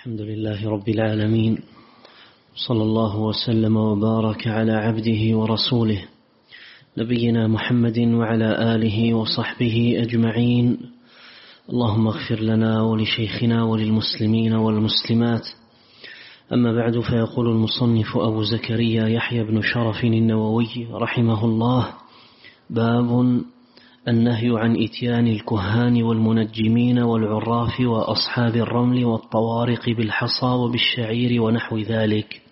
الحمد لله رب العالمين، صلى الله وسلم وبارك على عبده ورسوله نبينا محمد وعلى آله وصحبه أجمعين. اللهم اغفر لنا ولشيخنا وللمسلمين والمسلمات. أما بعد، فيقول المصنف أبو زكريا يحيى بن شرف النووي رحمه الله: باب النهي عن إتيان الكهان والمنجمين والعراف وأصحاب الرمل والطوارق بالحصى وبالشعير ونحو ذلك.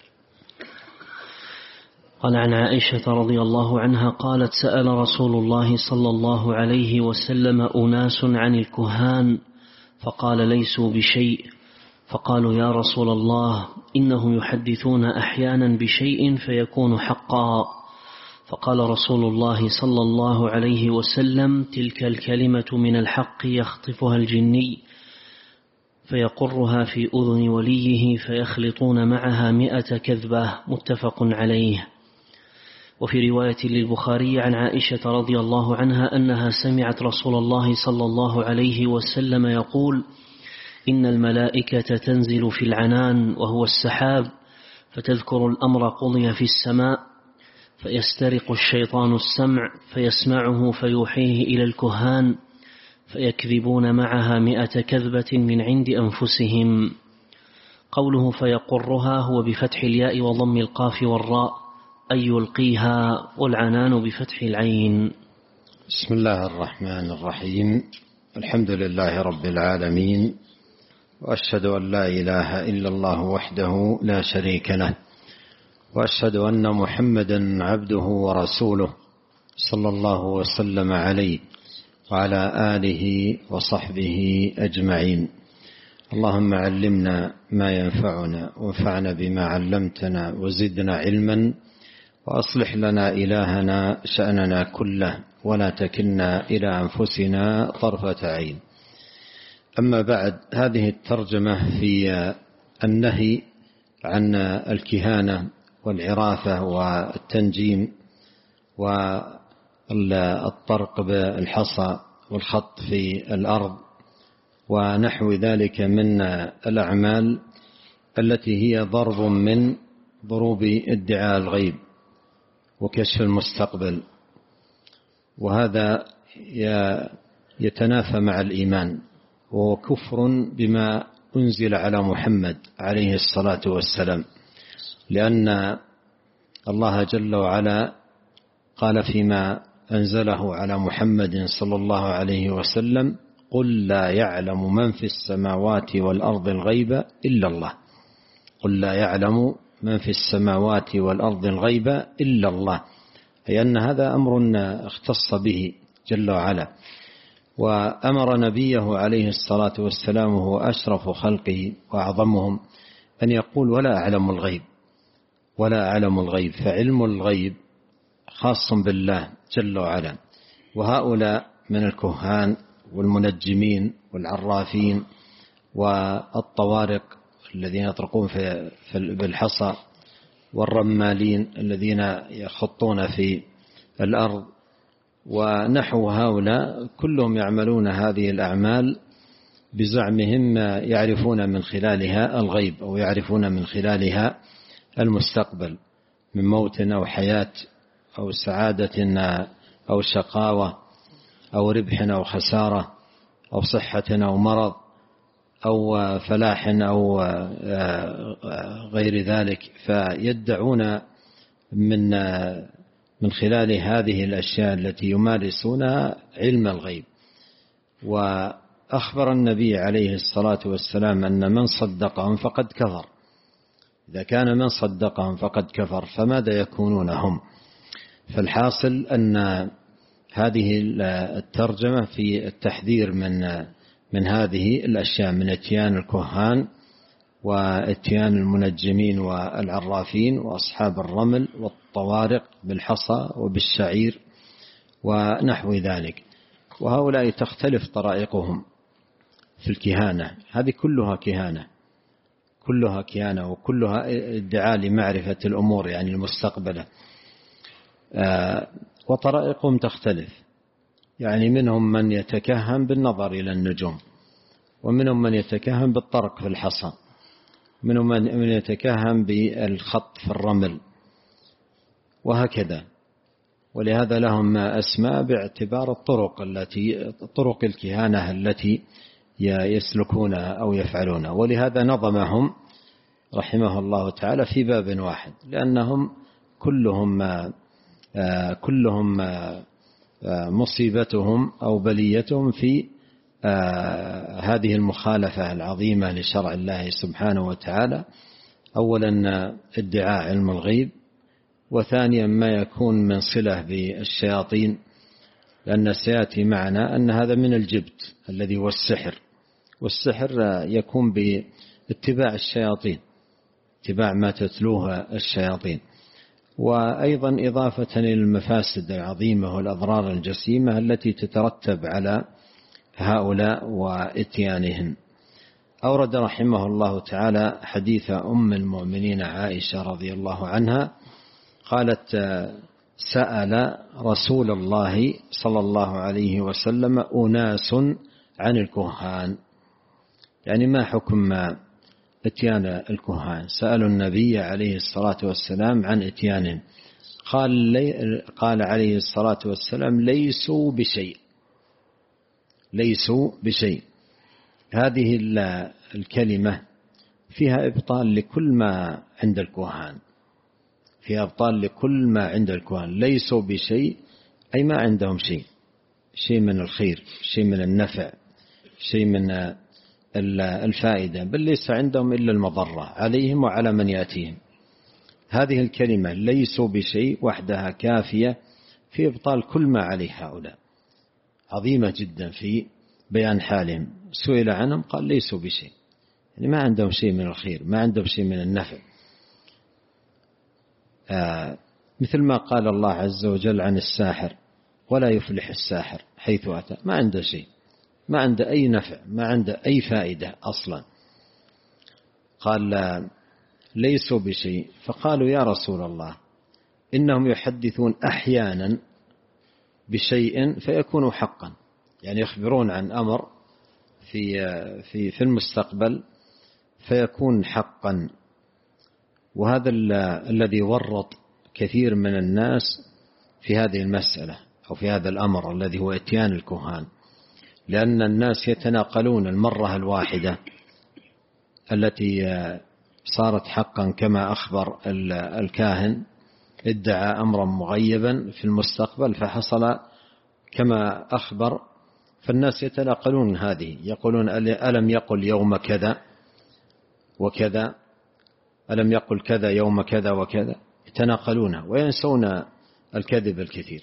قال عن عائشة رضي الله عنها قالت: سأل رسول الله صلى الله عليه وسلم أناس عن الكهان فقال: ليسوا بشيء. فقالوا: يا رسول الله، إنهم يحدثون أحيانا بشيء فيكون حقا. فقال رسول الله صلى الله عليه وسلم: تلك الكلمة من الحق يخطفها الجني فيقرها في أذن وليه فيخلطون معها 100 كذبة. متفق عليه. وفي رواية للبخاري عن عائشة رضي الله عنها أنها سمعت رسول الله صلى الله عليه وسلم يقول: إن الملائكة تنزل في العنان وهو السحاب فتذكر الأمر قضي في السماء، فيسترق الشيطان السمع فيسمعه فيوحيه إلى الكهان فيكذبون معها 100 كذبة من عند أنفسهم. قوله فيقرها هو بفتح الياء وضم القاف والراء، أي يلقيها، والعنان بفتح العين. بسم الله الرحمن الرحيم. الحمد لله رب العالمين، وأشهد أن لا إله إلا الله وحده لا شريك له، وأشهد أن محمدا عبده ورسوله صلى الله وسلم عليه وعلى آله وصحبه أجمعين. اللهم علمنا ما ينفعنا وانفعنا بما علمتنا وزدنا علما، وأصلح لنا إلهنا شأننا كله ولا تكلنا إلى أنفسنا طرفة عين. أما بعد، هذه الترجمة في النهي عن الكهانة والعرافة والتنجيم والطرق بالحصى والخط في الأرض ونحو ذلك من الأعمال التي هي ضرب من ضروب ادعاء الغيب وكشف المستقبل، وهذا يتنافى مع الإيمان، وهو كفر بما أنزل على محمد عليه الصلاة والسلام، لأن الله جل وعلا قال فيما أنزله على محمد صلى الله عليه وسلم: قل لا يعلم من في السماوات والأرض الغيب إلا الله. قل لا يعلم من في السماوات والأرض الغيب إلا الله، أي أن هذا أمر اختص به جل وعلا، وأمر نبيه عليه الصلاة والسلام وهو أشرف خلقه وأعظمهم أن يقول: ولا أعلم الغيب، ولا أعلم الغيب. فعلم الغيب خاص بالله جل وعلا، وهؤلاء من الكهان والمنجمين والعرافين والطوارق الذين يطرقون بالحصى والرمالين الذين يخطون في الأرض ونحو هؤلاء، كلهم يعملون هذه الأعمال بزعمهم يعرفون من خلالها الغيب، أو يعرفون من خلالها المستقبل من موت أو حياة أو سعادة أو شقاوة أو ربح أو خسارة أو صحة أو مرض أو فلاح أو غير ذلك. فيدعون من خلال هذه الأشياء التي يمارسونها علم الغيب. وأخبر النبي عليه الصلاة والسلام أن من صدقهم فقد كفر. إذا كان من صدقهم فقد كفر، فماذا يكونون هم؟ فالحاصل أن هذه الترجمة في التحذير من هذه الأشياء، من اتيان الكهان واتيان المنجمين والعرافين وأصحاب الرمل والطوارق بالحصى وبالشعير ونحو ذلك. وهؤلاء تختلف طرائقهم في الكهانة، هذه كلها كهانة، كلها كهانة، وكلها ادعاء لمعرفة الأمور يعني المستقبلة. وطرائقهم تختلف، يعني منهم من يتكهن بالنظر إلى النجوم، ومنهم من يتكهن بالطرق في الحصى، منهم من يتكهن بالخط في الرمل، وهكذا. ولهذا لهم أسماء باعتبار طرق الكهانة التي يسلكونها أو يفعلونها. ولهذا نظمهم رحمه الله تعالى في باب واحد، لأنهم كلهم مصيبتهم أو بليتهم في هذه المخالفة العظيمة لشرع الله سبحانه وتعالى. أولا ادعاء علم الغيب، وثانيا ما يكون من صلة بالشياطين، لأن سيأتي معنا أن هذا من الجبت الذي هو السحر، والسحر يكون باتباع الشياطين، اتباع ما تتلوه الشياطين. وأيضا إضافة إلى المفاسد العظيمة والأضرار الجسيمة التي تترتب على هؤلاء وإتيانهم. أورد رحمه الله تعالى حديث أم المؤمنين عائشة رضي الله عنها قالت: سأل رسول الله صلى الله عليه وسلم أناس عن الكهان، يعني ما حكم اتيان الكهان؟ سألوا النبي عليه الصلاة والسلام عن اتيانهم، قال عليه الصلاة والسلام: ليسوا بشيء. هذه الكلمة فيها إبطال لكل ما عند الكهان، فيها إبطال لكل ما عند الكهان. ليسوا بشيء أي ما عندهم شيء من الخير، شيء من النفع، شيء من الفائدة، بل ليس عندهم إلا المضرة عليهم وعلى من يأتيهم. هذه الكلمة ليسوا بشيء وحدها كافية في إبطال كل ما عليه هؤلاء، عظيمة جدا في بيان حالهم. سئل عنهم قال: ليسوا بشيء، يعني ما عندهم شيء من الخير، ما عندهم شيء من النفع. مثل ما قال الله عز وجل عن الساحر: ولا يفلح الساحر حيث أتى. ما عنده شيء، ما عنده أي نفع، ما عنده أي فائدة أصلا. قال: ليسوا بشيء. فقالوا: يا رسول الله، إنهم يحدثون أحيانا بشيء فيكون حقا، يعني يخبرون عن أمر في المستقبل فيكون حقا. وهذا الذي ورط كثير من الناس في هذه المسألة أو في هذا الأمر الذي هو إتيان الكهان، لأن الناس يتناقلون المرة الواحدة التي صارت حقا، كما أخبر الكاهن، ادعى أمرا مغيبا في المستقبل فحصل كما أخبر، فالناس يتناقلون هذه، يقولون: ألم يقل يوم كذا وكذا، ألم يقل كذا يوم كذا وكذا، يتناقلونها وينسون الكذب الكثير.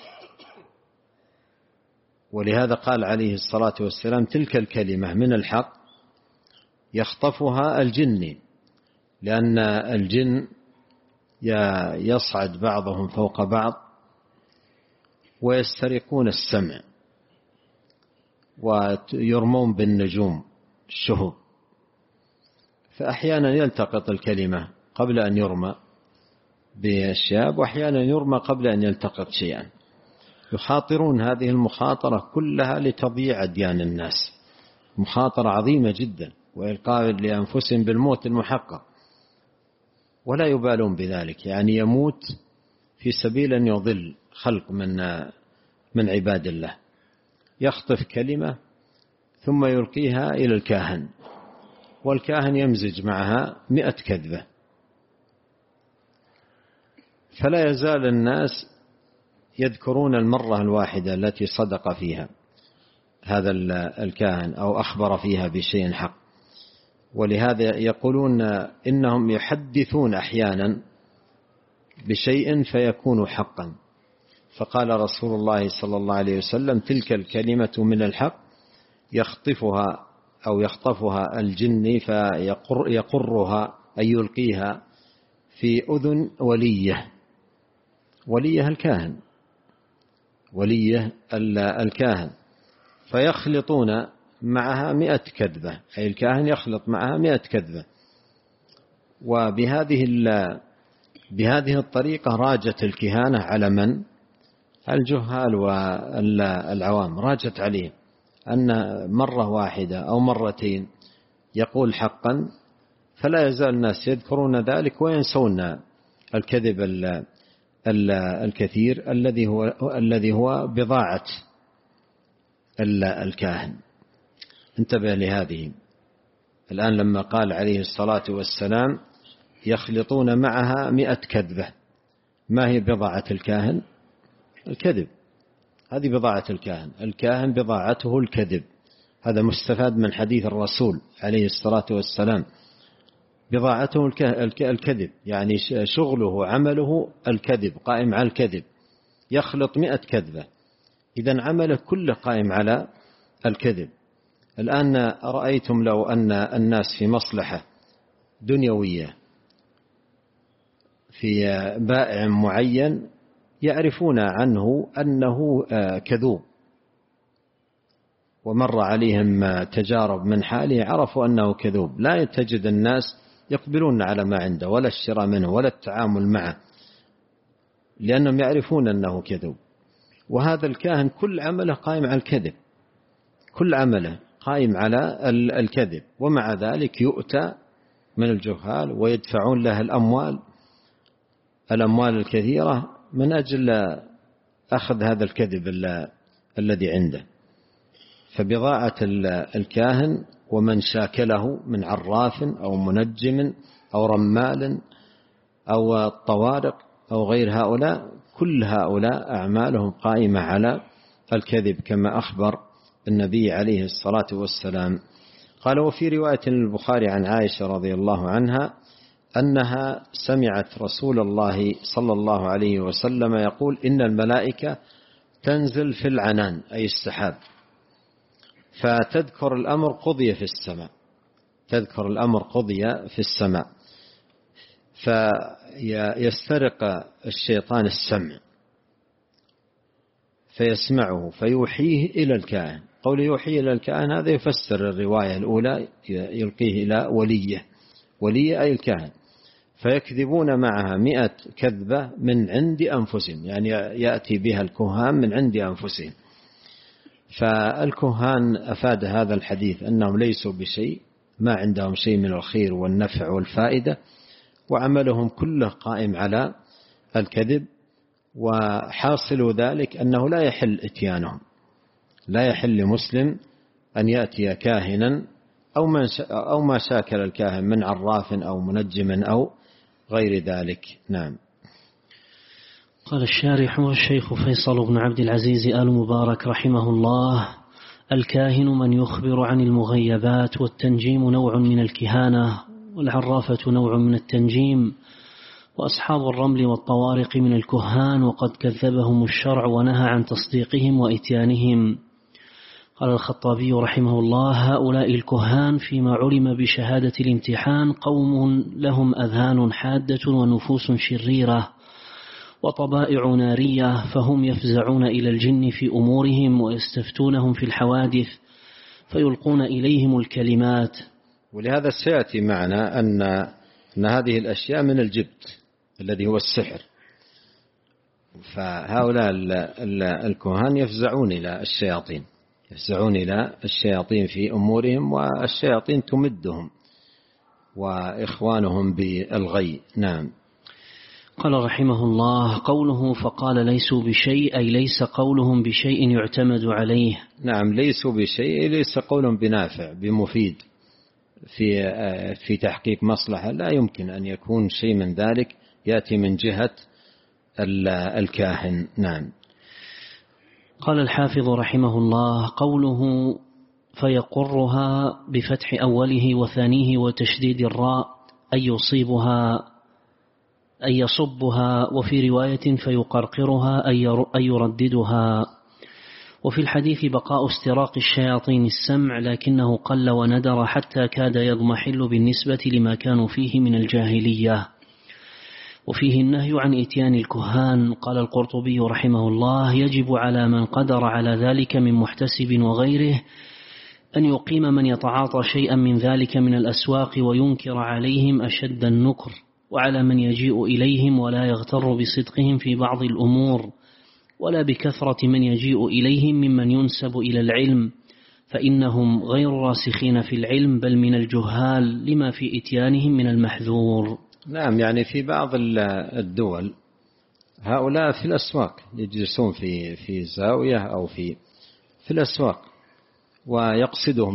ولهذا قال عليه الصلاة والسلام: تلك الكلمة من الحق يخطفها الجن، لأن الجن يصعد بعضهم فوق بعض ويسترقون السمع ويرمون بالنجوم الشهب، فأحيانا يلتقط الكلمة قبل أن يرمى بالشهاب، وأحيانا يرمى قبل أن يلتقط شيئا. يخاطرون هذه المخاطرة كلها لتضييع أديان الناس، مخاطرة عظيمة جدا، وإلقاء لأنفسهم بالموت المحقق، ولا يبالون بذلك، يعني يموت في سبيل أن يضل خلق من عباد الله. يخطف كلمة ثم يلقيها إلى الكاهن، والكاهن يمزج معها 100 كذبة، فلا يزال الناس يذكرون المرة الواحدة التي صدق فيها هذا الكاهن أو أخبر فيها بشيء حق. ولهذا يقولون إنهم يحدثون أحيانا بشيء فيكون حقا. فقال رسول الله صلى الله عليه وسلم: تلك الكلمة من الحق يخطفها أو يخطفها الجن فيقرها أي يلقيها في أذن وليه الكاهن، وليه الكاهن، فيخلطون معها 100 كذبة، أي الكاهن يخلط معها 100 كذبة. بهذه الطريقة راجت الكهانة على من؟ الجهال والعوام، راجت عليهم. أن مرة واحدة أو مرتين يقول حقا فلا يزال الناس يذكرون ذلك وينسون الكذب الكثير الذي هو بضاعة الكاهن. انتبه لهذه. الآن لما قال عليه الصلاة والسلام يخلطون معها 100 كذبة، ما هي بضاعة الكاهن؟ الكذب. هذه بضاعة الكاهن. الكاهن بضاعته الكذب. هذا مستفاد من حديث الرسول عليه الصلاة والسلام. بضاعته الكذب، يعني شغله عمله الكذب، قائم على الكذب، يخلط 100 كذبة، إذن عمله كله قائم على الكذب. الآن رأيتم لو أن الناس في مصلحة دنيوية في بائع معين يعرفون عنه أنه كذوب، ومر عليهم تجارب من حاله عرفوا أنه كذوب، لا تجد الناس يقبلون على ما عنده ولا الشراء منه ولا التعامل معه، لأنهم يعرفون أنه كذوب. وهذا الكاهن كل عمله قائم على الكذب، كل عمله قائم على الكذب، ومع ذلك يؤتى من الجهال ويدفعون له الأموال الكثيرة من أجل أخذ هذا الكذب الذي عنده. فبضاعة الكاهن ومن شاكله من عراف أو منجم أو رمال أو طوارق أو غير هؤلاء، كل هؤلاء أعمالهم قائمة على الكذب كما أخبر النبي عليه الصلاة والسلام. قال: وفي رواية البخاري عن عائشة رضي الله عنها أنها سمعت رسول الله صلى الله عليه وسلم يقول: إن الملائكة تنزل في العنان، أي السحاب، فتذكر الأمر قضي في السماء، تذكر الأمر قضي في السماء، فيسترق الشيطان السمع فيسمعه فيوحيه إلى الكاهن. قول يوحيه إلى الكاهن هذا يفسر الرواية الأولى، يلقيه إلى ولي أي الكاهن، فيكذبون معها 100 كذبة من عند أنفسهم، يعني يأتي بها الكهان من عند أنفسهم. فالكهان أفاد هذا الحديث أنهم ليسوا بشيء، ما عندهم شيء من الخير والنفع والفائدة، وعملهم كله قائم على الكذب. وحاصل ذلك أنه لا يحل إتيانهم، لا يحل لمسلم أن يأتي كاهنا أو ما شاكل الكاهن من عراف أو منجم أو غير ذلك. نعم. قال الشارح والشيخ فيصل بن عبد العزيز آل مبارك رحمه الله: الكاهن من يخبر عن المغيبات، والتنجيم نوع من الكهانة، والعرافة نوع من التنجيم، وأصحاب الرمل والطوارق من الكهان، وقد كذبهم الشرع ونهى عن تصديقهم وإتيانهم. قال الخطابي رحمه الله: هؤلاء الكهان فيما علم بشهادة الامتحان قوم لهم أذهان حادة ونفوس شريرة وطبائع نارية، فهم يفزعون إلى الجن في أمورهم ويستفتونهم في الحوادث فيلقون إليهم الكلمات. ولهذا سيأتي معنا أن هذه الأشياء من الجبت الذي هو السحر. فهؤلاء الكهان يفزعون إلى الشياطين، يفزعون إلى الشياطين في أمورهم، والشياطين تمدهم وإخوانهم بالغي. نعم. قال رحمه الله: قوله فقال ليسوا بشيء، أي ليس قولهم بشيء يعتمد عليه. نعم، ليسوا بشيء، ليس قولهم بنافع بمفيد في تحقيق مصلحة، لا يمكن أن يكون شيء من ذلك يأتي من جهة الكاهن. نعم. قال الحافظ رحمه الله: قوله فيقرها بفتح أوله وثانيه وتشديد الراء، أي يصيبها أي يصبها، وفي رواية فيقرقرها أي يرددها. وفي الحديث بقاء استراق الشياطين السمع، لكنه قل وندر حتى كاد يضمحل بالنسبة لما كانوا فيه من الجاهلية. وفيه النهي عن إتيان الكهان. قال القرطبي رحمه الله: يجب على من قدر على ذلك من محتسب وغيره أن يقيم من يتعاطى شيئا من ذلك من الأسواق وينكر عليهم أشد النكر، وعلى من يجيء إليهم ولا يغتر بصدقهم في بعض الأمور، ولا بكثرة من يجيء إليهم ممن ينسب إلى العلم، فإنهم غير راسخين في العلم بل من الجهال لما في إتيانهم من المحذور. نعم، يعني في بعض الدول هؤلاء في الأسواق يجلسون في زاوية أو في الأسواق ويقصدهم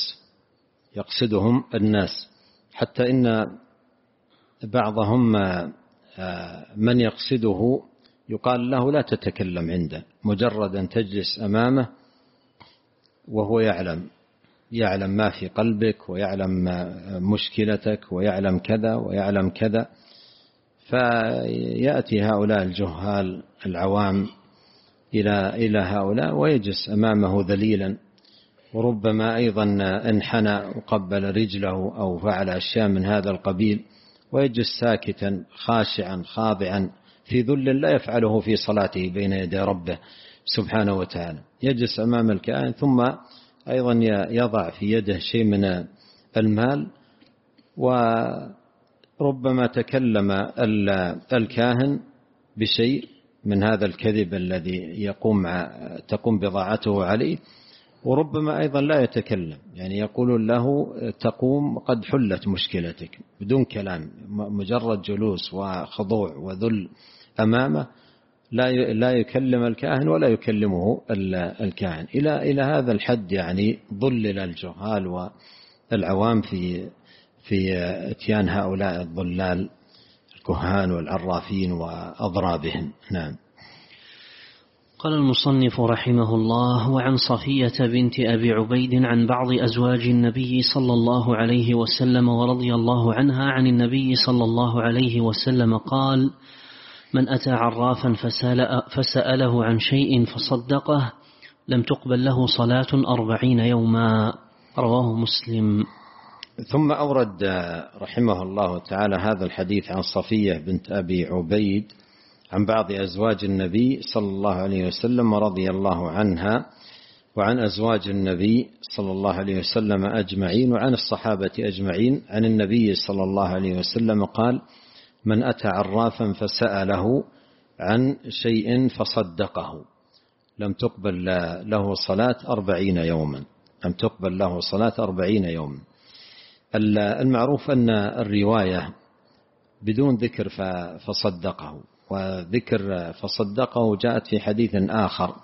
الناس حتى إن بعضهم من يقصده يقال له لا تتكلم عنده، مجرد أن تجلس أمامه وهو يعلم ما في قلبك ويعلم مشكلتك ويعلم كذا ويعلم كذا. فيأتي هؤلاء الجهال العوام إلى هؤلاء ويجلس أمامه ذليلا، وربما أيضا انحنى وقبل رجله أو فعل أشياء من هذا القبيل، ويجلس ساكتا خاشعا خاضعا في ذل لا يفعله في صلاته بين يدي ربه سبحانه وتعالى. يجلس أمام الكاهن ثم أيضا يضع في يده شيء من المال، وربما تكلم الكاهن بشيء من هذا الكذب الذي تقوم بضاعته عليه، وربما أيضا لا يتكلم، يعني يقول له تقوم قد حلت مشكلتك بدون كلام، مجرد جلوس وخضوع وذل أمامه، لا يكلم الكاهن ولا يكلمه الكاهن. إلى هذا الحد يعني ضلل الجهال والعوام في اتيان هؤلاء الضلال الكهان والعرافين وأضرابهم. نعم. قال المصنف رحمه الله: وعن صفية بنت أبي عبيد عن بعض أزواج النبي صلى الله عليه وسلم ورضي الله عنها عن النبي صلى الله عليه وسلم قال: من أتى عرافا فسأله عن شيء فصدقه لم تقبل له صلاة 40 يوما. رواه مسلم. ثم أورد رحمه الله تعالى هذا الحديث عن صفية بنت أبي عبيد عن بعض أزواج النبي صلى الله عليه وسلم ورضي الله عنها، وعن أزواج النبي صلى الله عليه وسلم أجمعين، وعن الصحابة أجمعين عن النبي صلى الله عليه وسلم قال: من أتى عرافا فسأله عن شيء فصدقه لم تقبل له صلاة 40 يوما. لم تقبل له صلاة 40 يوما. المعروف أن الرواية بدون ذكر فصدقه، وذكر فصدقه جاءت في حديث آخر،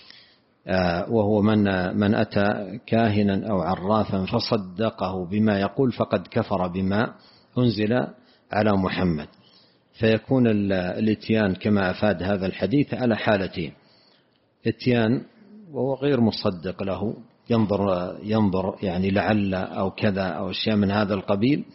وهو من أتى كاهنا أو عرافا فصدقه بما يقول فقد كفر بما أنزل على محمد. فيكون الاتيان كما أفاد هذا الحديث على حالتين: اتيان وهو غير مصدق له، ينظر يعني لعل أو كذا أو أشياء من هذا القبيل،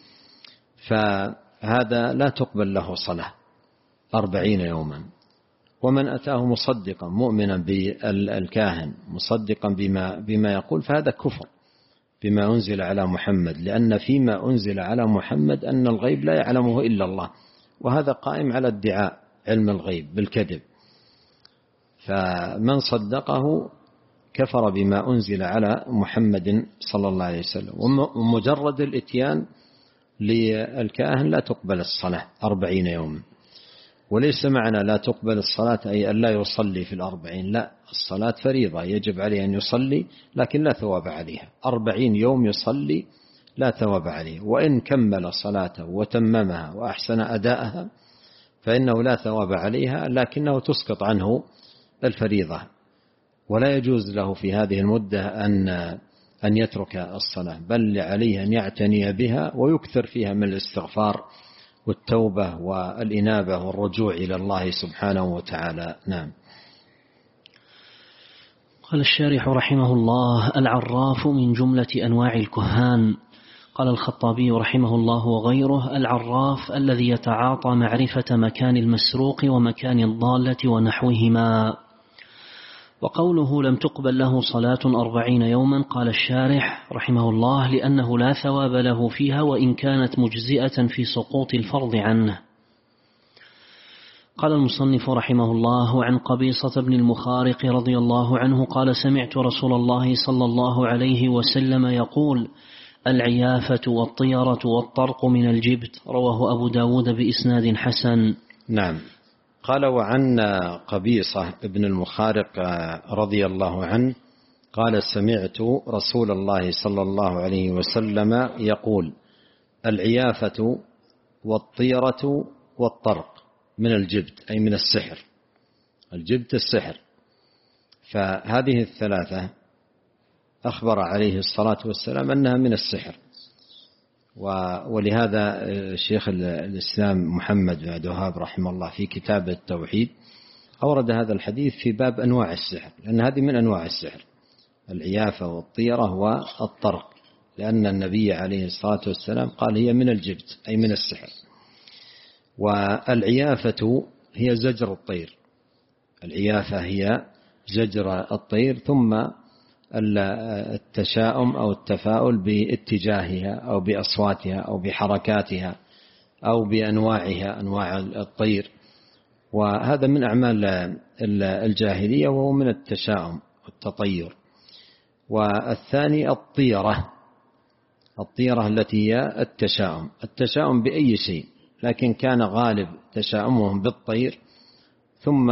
فهذا لا تقبل له صلاة 40 يوما. ومن أتاه مصدقا مؤمنا بالكاهن مصدقا بما يقول فهذا كفر بما أنزل على محمد، لأن فيما أنزل على محمد أن الغيب لا يعلمه إلا الله، وهذا قائم على ادعاء علم الغيب بالكذب. فمن صدقه كفر بما أنزل على محمد صلى الله عليه وسلم. ومجرد الاتيان للكاهن لا تقبل الصلاة 40 يوما. وليس معنى لا تقبل الصلاة أي أن لا يصلي في 40، لا، الصلاة فريضة يجب عليه أن يصلي، لكن لا ثواب عليها. 40 يوم يصلي لا ثواب عليه، وإن كمل صلاته وتممها وأحسن أداءها فإنه لا ثواب عليها، لكنه تسقط عنه الفريضة، ولا يجوز له في هذه المدة أن يترك الصلاة، بل عليه أن يعتني بها ويكثر فيها من الاستغفار والتوبة والإنابة والرجوع إلى الله سبحانه وتعالى. نعم. قال الشارح رحمه الله: العراف من جملة أنواع الكهان. قال الخطابي رحمه الله وغيره: العراف الذي يتعاطى معرفة مكان المسروق ومكان الضالة ونحوهما. وقوله لم تقبل له صلاة 40 يوما، قال الشارح رحمه الله: لأنه لا ثواب له فيها وإن كانت مجزئة في سقوط الفرض عنه. قال المصنف رحمه الله: عن قبيصة بن المخارق رضي الله عنه قال: سمعت رسول الله صلى الله عليه وسلم يقول: العيافة والطيرة والطرق من الجبت. رواه أبو داود بإسناد حسن. نعم. قال: وعن قبيصة بن المخارق رضي الله عنه قال سمعت رسول الله صلى الله عليه وسلم يقول العيافة والطيرة والطرق من الجبت أي من السحر. الجبت السحر. فهذه الثلاثة أخبر عليه الصلاة والسلام أنها من السحر. ولهذا الشيخ الإسلام محمد بن عبد الوهاب رحمه الله في كتاب التوحيد أورد هذا الحديث في باب أنواع السحر، لأن هذه من أنواع السحر، العيافة والطيرة والطرق، لأن النبي عليه الصلاة والسلام قال هي من الجبت أي من السحر. والعيافة هي زجر الطير، العيافة هي زجر الطير، ثم التشاؤم أو التفاؤل باتجاهها أو بأصواتها أو بحركاتها أو بأنواعها، أنواع الطير. وهذا من أعمال الجاهلية وهو من التشاؤم والتطير. والثاني الطيرة، الطيرة التي هي التشاؤم بأي شيء، لكن كان غالب تشاؤمهم بالطير، ثم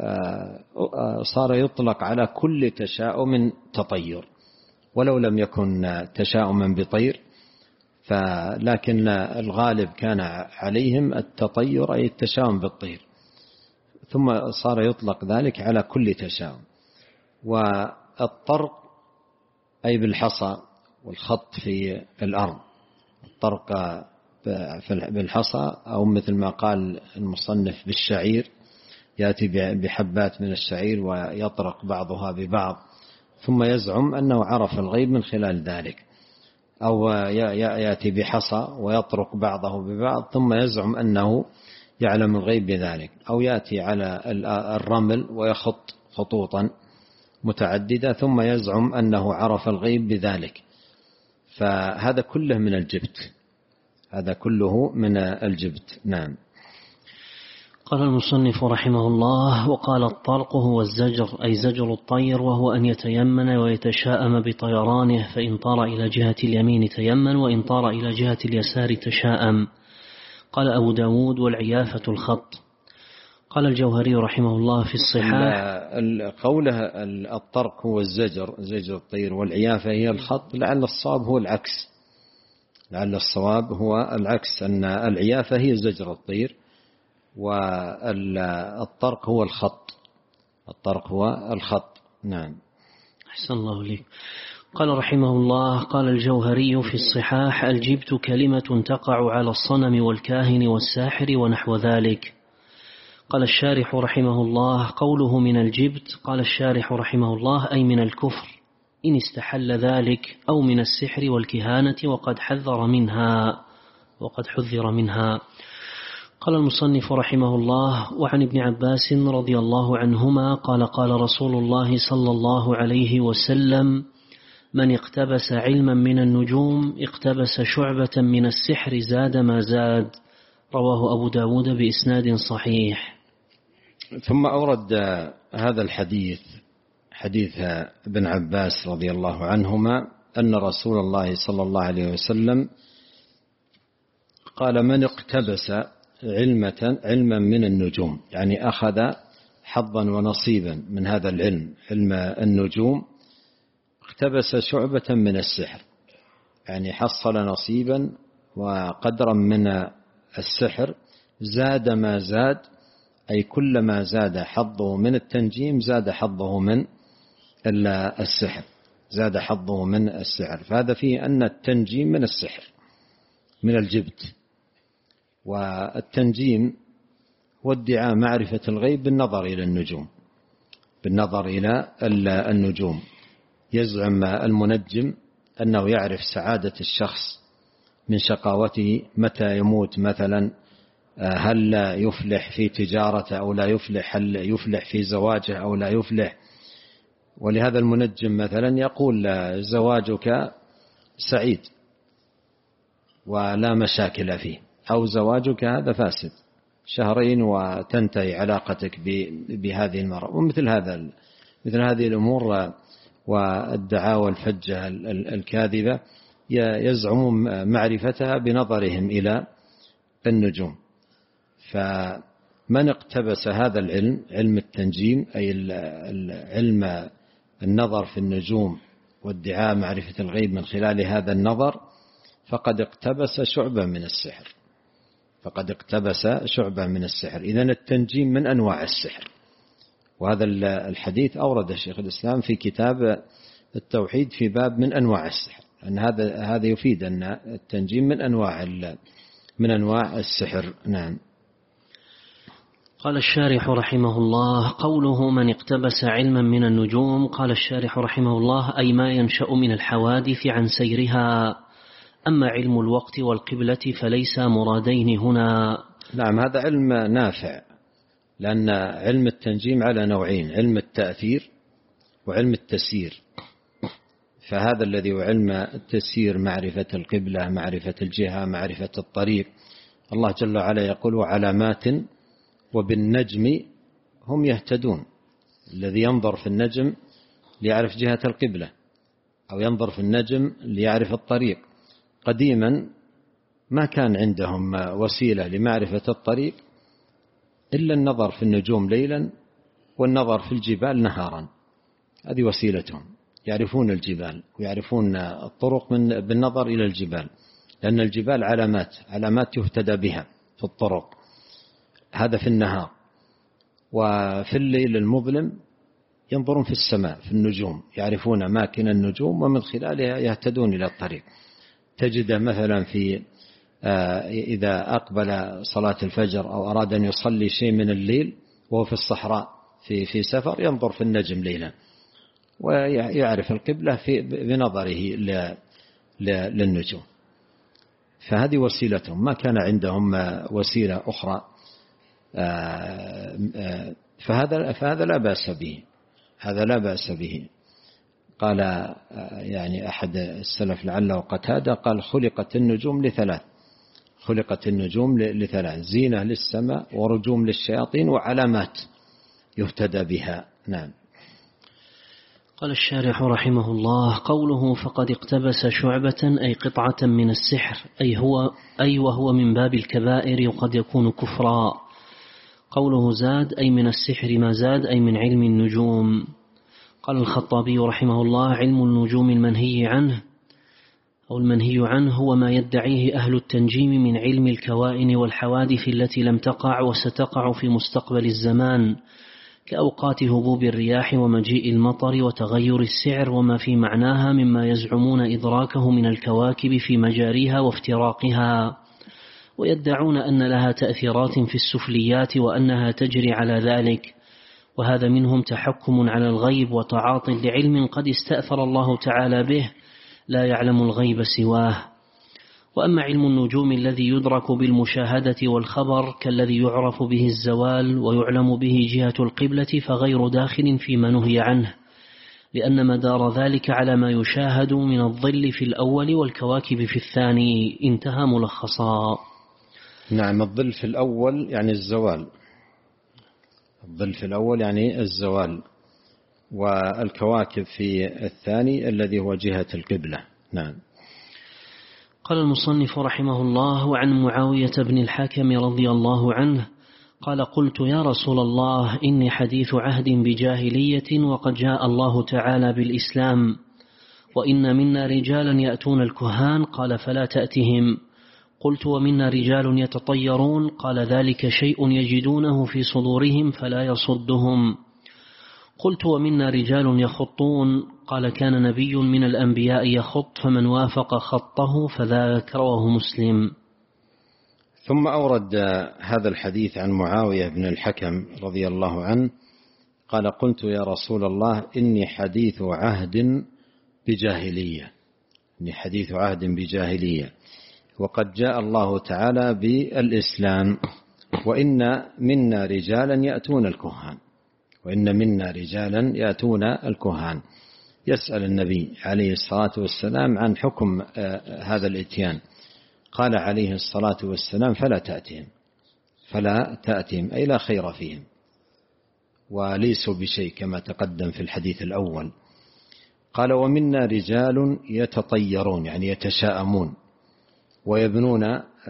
صار يطلق على كل تشاؤم تطير ولو لم يكن تشاؤما بطير، لكن الغالب كان عليهم التطير أي التشاؤم بالطير، ثم صار يطلق ذلك على كل تشاؤم. والطرق أي بالحصى والخط في الأرض، الطرق بالحصى، أو مثل ما قال المصنف بالشعير، يأتي بحبات من الشعير ويطرق بعضها ببعض ثم يزعم أنه عرف الغيب من خلال ذلك، أو يأتي بحصى ويطرق بعضه ببعض ثم يزعم أنه يعلم الغيب بذلك، أو يأتي على الرمل ويخط خطوطا متعددة ثم يزعم أنه عرف الغيب بذلك. فهذا كله من الجبت، هذا كله من الجبت. نعم. قال المصنف رحمه الله: وقال الطرق هو الزجر أي زجر الطير، وهو أن يتيمن ويتشاءم بطيرانه، فإن طار إلى جهة اليمين تيمن وإن طار إلى جهة اليسار تشاءم. قال أبو داود: والعيافة الخط. قال الجوهري رحمه الله في الصحاح: قوله الطرق هو الزجر، زجر الطير، والعيافة هي الخط، لعل الصواب هو العكس، لعل الصواب هو العكس، أن العيافة هي زجر الطير والطرق هو الخط، الطرق هو الخط. نعم. أحسن الله لك. قال رحمه الله: قال الجوهري في الصحاح: الجبت كلمة تقع على الصنم والكاهن والساحر ونحو ذلك. قال الشارح رحمه الله: قوله من الجبت، قال الشارح رحمه الله: أي من الكفر إن استحل ذلك، أو من السحر والكهانة وقد حذر منها. قال المصنف رحمه الله: وعن ابن عباس رضي الله عنهما قال: قال رسول الله صلى الله عليه وسلم: من اقتبس علما من النجوم اقتبس شعبة من السحر زاد ما زاد. رواه أبو داود بإسناد صحيح. ثم أورد هذا الحديث، حديث ابن عباس رضي الله عنهما، أن رسول الله صلى الله عليه وسلم قال: من اقتبس علما من النجوم، يعني أخذ حظا ونصيبا من هذا العلم، علم النجوم، اقتبس شعبة من السحر، يعني حصل نصيبا وقدرا من السحر، زاد ما زاد، أي كلما زاد حظه من التنجيم زاد حظه من السحر، زاد حظه من السحر. فهذا فيه أن التنجيم من السحر، من الجبت. والتنجيم هو ادعاء معرفة الغيب بالنظر إلى النجوم، بالنظر إلى النجوم. يزعم المنجم أنه يعرف سعادة الشخص من شقاوته، متى يموت مثلا، هل يفلح في تجارته أو لا يفلح، هل يفلح في زواجه أو لا يفلح. ولهذا المنجم مثلا يقول: زواجك سعيد ولا مشاكل فيه، أو زواجك هذا فاسد، شهرين وتنتهي علاقتك بهذه المرأة، ومثل مثل هذه الأمور والدعاوى الفجة الكاذبة يزعم معرفتها بنظرهم إلى النجوم. فمن اقتبس هذا العلم، علم التنجيم، أي علم النظر في النجوم وادعاء معرفة الغيب من خلال هذا النظر فقد اقتبس شعبة من السحر، فقد اقتبس شعبة من السحر. إذن التنجيم من أنواع السحر، وهذا الحديث أورد الشيخ الإسلام في كتاب التوحيد في باب من أنواع السحر، أن هذا يفيد أن التنجيم من أنواع السحر. نعم. قال الشارح رحمه الله: قوله من اقتبس علما من النجوم، قال الشارح رحمه الله: أي ما ينشأ من الحوادث عن سيرها، أما علم الوقت والقبلة فليس مرادين هنا. نعم، هذا علم نافع، لأن علم التنجيم على نوعين: علم التأثير وعلم التسيير. فهذا الذي هو علم التسيير معرفة القبلة، معرفة الجهة، معرفة الطريق. الله جل وعلا يقول: وعلامات وبالنجم هم يهتدون. الذي ينظر في النجم ليعرف جهة القبلة، أو ينظر في النجم ليعرف الطريق. قديما ما كان عندهم وسيلة لمعرفة الطريق إلا النظر في النجوم ليلا والنظر في الجبال نهارا، هذه وسيلتهم. يعرفون الجبال ويعرفون الطرق بالنظر إلى الجبال، لأن الجبال علامات يهتدى بها في الطرق. هذا في النهار. وفي الليل المظلم ينظرون في السماء في النجوم، يعرفون أماكن النجوم ومن خلالها يهتدون إلى الطريق. تجد مثلا إذا أقبل صلاة الفجر أو أراد أن يصلي شيء من الليل وهو في الصحراء في سفر، ينظر في النجم ليلا ويعرف القبلة بنظره للنجوم. فهذه وسيلتهم، ما كان عندهم وسيلة أخرى. فهذا لا بأس به، هذا لا بأس به. قال يعني أحد السلف لعله قتادة قال: خلقت النجوم لثلاث، خلقت النجوم لثلاث: زينة للسماء، ورجوم للشياطين، وعلامات يهتدى بها. نعم. قال الشارح رحمه الله: قوله فقد اقتبس شعبة أي قطعة من السحر، وهو من باب الكبائر وقد يكون كفرا. قوله زاد أي من السحر ما زاد، أي من علم النجوم. قال الخطابي رحمه الله: علم النجوم المنهي عنه هو ما يدعيه أهل التنجيم من علم الكوائن والحوادث التي لم تقع وستقع في مستقبل الزمان، كأوقات هبوب الرياح ومجيء المطر وتغير السعر وما في معناها مما يزعمون إدراكه من الكواكب في مجاريها وافتراقها، ويدعون أن لها تأثيرات في السفليات وأنها تجري على ذلك، وهذا منهم تحكم على الغيب وتعاط لعلم قد استأثر الله تعالى به لا يعلم الغيب سواه. وأما علم النجوم الذي يدرك بالمشاهدة والخبر كالذي يعرف به الزوال ويعلم به جهة القبلة فغير داخل فيما نهي عنه، لأن مدار ذلك على ما يشاهد من الظل في الأول والكواكب في الثاني. انتهى ملخصا. نعم. الظل في الأول يعني الزوال، الظل في الأول يعني الزوال، والكواكب في الثاني الذي هو جهة القبلة. نعم. قال المصنف رحمه الله: وعن معاوية بن الحكم رضي الله عنه قال: قلت يا رسول الله إني حديث عهد بجاهلية وقد جاء الله تعالى بالإسلام، وإن منا رجالا يأتون الكهان، قال: فلا تأتهم. قلت: ومنا رجال يتطيرون، قال: ذلك شيء يجدونه في صدورهم فلا يصدهم. قلت: ومنا رجال يخطون، قال: كان نبي من الأنبياء يخط فمن وافق خطه فذاك. رواه مسلم. ثم أورد هذا الحديث عن معاوية بن الحكم رضي الله عنه قال: قلت يا رسول الله إني حديث عهد بجاهلية، إني حديث عهد بجاهلية وقد جاء الله تعالى بالإسلام، وإن منا رجالا يأتون الكهان، وإن منا رجالا يأتون الكهان. يسأل النبي عليه الصلاة والسلام عن حكم هذا الإتيان، قال عليه الصلاة والسلام: فلا تأتهم، فلا تأتهم أي لا خير فيهم، وليسوا بشيء كما تقدم في الحديث الأول. قال: ومنا رجال يتطيرون يعني يتشاءمون ويبنون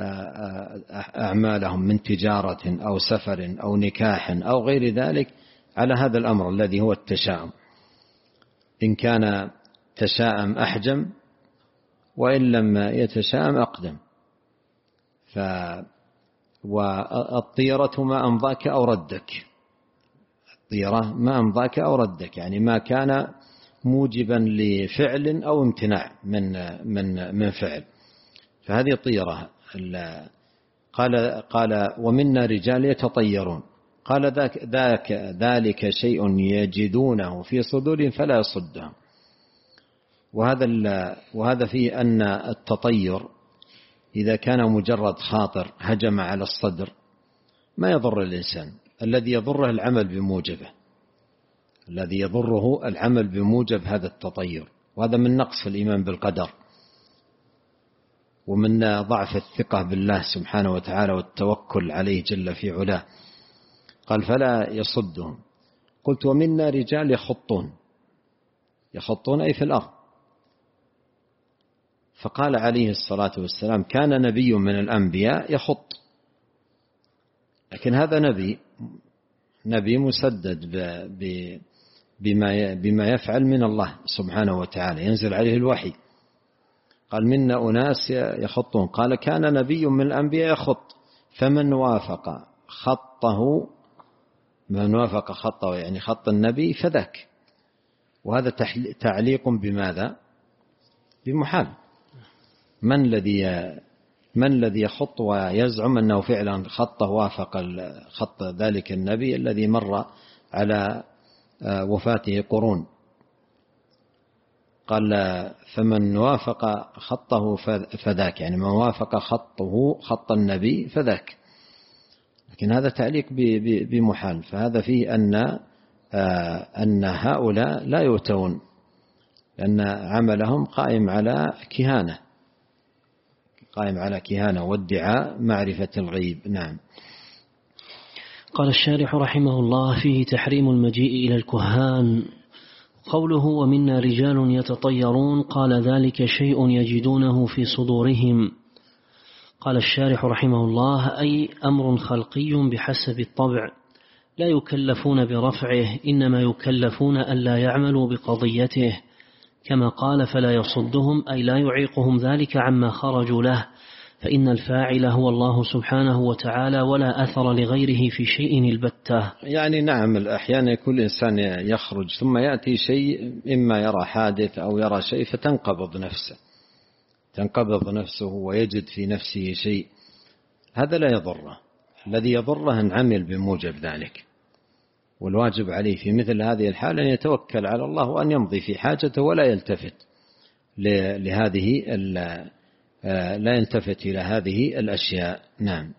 أعمالهم من تجارة أو سفر أو نكاح أو غير ذلك على هذا الأمر الذي هو التشاؤم. إن كان تشاءم أحجم، وإن لم يتشاءم أقدم. والطيرة ما أمضاك أو ردك، الطيرة ما أمضاك أو ردك، يعني ما كان موجبا لفعل أو امتناع من فعل، فهذه طيرة. قال ومنا رجال يتطيرون، قال ذلك شيء يجدونه في صدورهم فلا يصدهم. وهذا فيه أن التطير إذا كان مجرد خاطر هجم على الصدر ما يضر الإنسان، الذي يضره العمل بموجبه، الذي يضره العمل بموجب هذا التطير. وهذا من نقص الإيمان بالقدر، ومن ضعف الثقة بالله سبحانه وتعالى والتوكل عليه جل في علاه. قال فلا يصدهم. قلت ومنا رجال يخطون أي في الأرض. فقال عليه الصلاة والسلام كان نبي من الأنبياء يخط، لكن هذا نبي مسدد بما يفعل من الله سبحانه وتعالى، ينزل عليه الوحي. قال منا أناس يخطون، قال كان نبي من الأنبياء يخط، فمن وافق خطه يعني خط النبي فذاك. وهذا تعليق بماذا؟ بمحال. من الذي يخط ويزعم أنه فعلا خطه وافق خط ذلك النبي الذي مر على وفاته قرون؟ قال فمن وافق خطه فذاك، يعني من وافق خط النبي فذاك. لكن هذا تعليق بمحال، فهذا فيه أن هؤلاء لا يؤتون، لأن عملهم قائم على كهانة وادعاء معرفة الغيب. نعم. قال الشارح رحمه الله فيه تحريم المجيء إلى الكهان. قوله ومنا رجال يتطيرون، قال ذلك شيء يجدونه في صدورهم. قال الشارح رحمه الله أي أمر خلقي بحسب الطبع، لا يكلفون برفعه، إنما يكلفون ألا يعملوا بقضيته، كما قال فلا يصدهم أي لا يعيقهم ذلك عما خرجوا له، فإن الفاعل هو الله سبحانه وتعالى ولا أثر لغيره في شيء البتة. يعني نعم، أحيانا يكون الإنسان يخرج ثم يأتي شيء، إما يرى حادث أو يرى شيء فتنقبض نفسه ويجد في نفسه شيء، هذا لا يضره. الذي يضره أن عمل بموجب ذلك، والواجب عليه في مثل هذه الحال أن يتوكل على الله وأن يمضي في حاجته ولا يلتفت لا يلتفت إلى هذه الأشياء. نعم.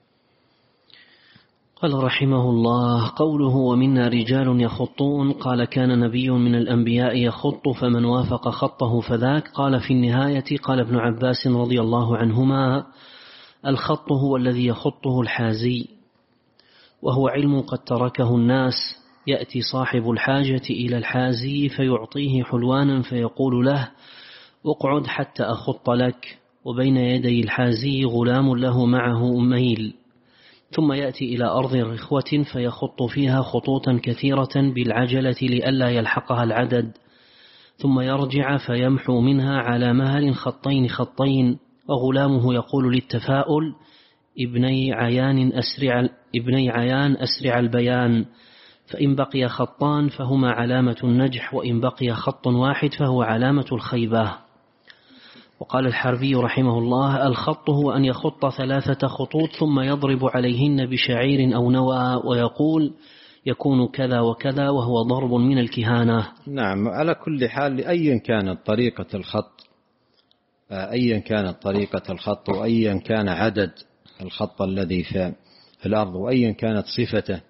قال رحمه الله قوله ومنا رجال يخطون، قال كان نبي من الأنبياء يخط فمن وافق خطه فذاك. قال في النهاية قال ابن عباس رضي الله عنهما الخط هو الذي يخطه الحازي، وهو علم قد تركه الناس، يأتي صاحب الحاجة إلى الحازي فيعطيه حلوانا فيقول له اقعد حتى أخط لك، وبين يدي الحازي غلام له معه ميل، ثم يأتي إلى أرض رخوة فيخط فيها خطوطا كثيرة بالعجلة لئلا يلحقها العدد، ثم يرجع فيمحو منها على مهل خطين، وغلامه يقول للتفاؤل ابني عيان أسرع البيان، فإن بقي خطان فهما علامة النجح، وإن بقي خط واحد فهو علامة الخيبة. وقال الحربي رحمه الله الخط هو أن يخط 3 خطوط ثم يضرب عليهن بشعير أو نوى ويقول يكون كذا وكذا، وهو ضرب من الكهانة. نعم. على كل حال أيا كانت طريقة الخط وأيا كان عدد الخط الذي في الأرض وأيا كانت صفته،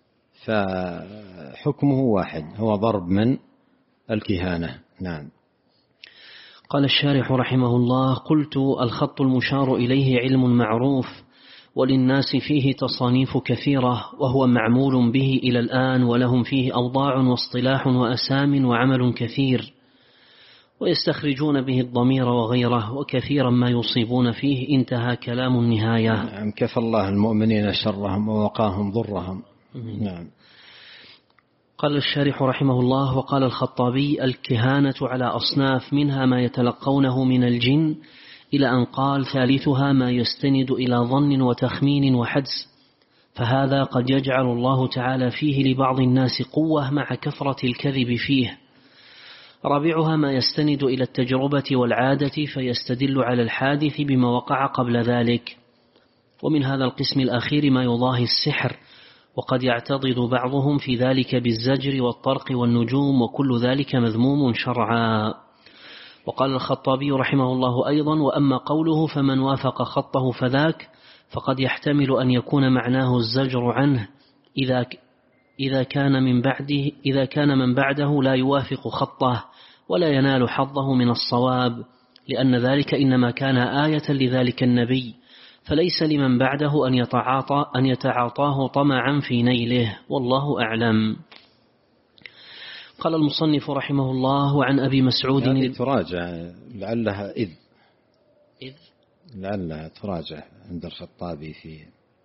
فحكمه واحد، هو ضرب من الكهانة. نعم. قال الشارح رحمه الله قلت الخط المشار إليه علم معروف، وللناس فيه تصانيف كثيرة، وهو معمول به إلى الآن، ولهم فيه أوضاع واصطلاح وأسام وعمل كثير، ويستخرجون به الضمير وغيره، وكثيرا ما يصيبون فيه. انتهى كلام النهاية. نعم. كفى الله المؤمنين شرهم ووقاهم ضرهم. نعم. قال الشارح رحمه الله: وقال الخطابي: الكهانة على أصناف، منها ما يتلقونه من الجن، إلى أن قال: ثالثها ما يستند إلى ظن وتخمين وحدس، فهذا قد يجعل الله تعالى فيه لبعض الناس قوة مع كثرة الكذب فيه. رابعها ما يستند إلى التجربة والعادة، فيستدل على الحادث بما وقع قبل ذلك. ومن هذا القسم الأخير ما يضاهي السحر، وقد يعتضد بعضهم في ذلك بالزجر والطرق والنجوم، وكل ذلك مذموم شرعا. وقال الخطابي رحمه الله أيضا: وأما قوله فمن وافق خطه فذاك، فقد يحتمل أن يكون معناه الزجر عنه إذا كان من بعده لا يوافق خطه ولا ينال حظه من الصواب، لأن ذلك إنما كان آية لذلك النبي، فليس لمن بعده أن يتعاطاه طمعا في نيله، والله أعلم. قال المصنف رحمه الله: وعن أبي مسعود تراجع لعلها لعلها تراجع عند الخطابي في.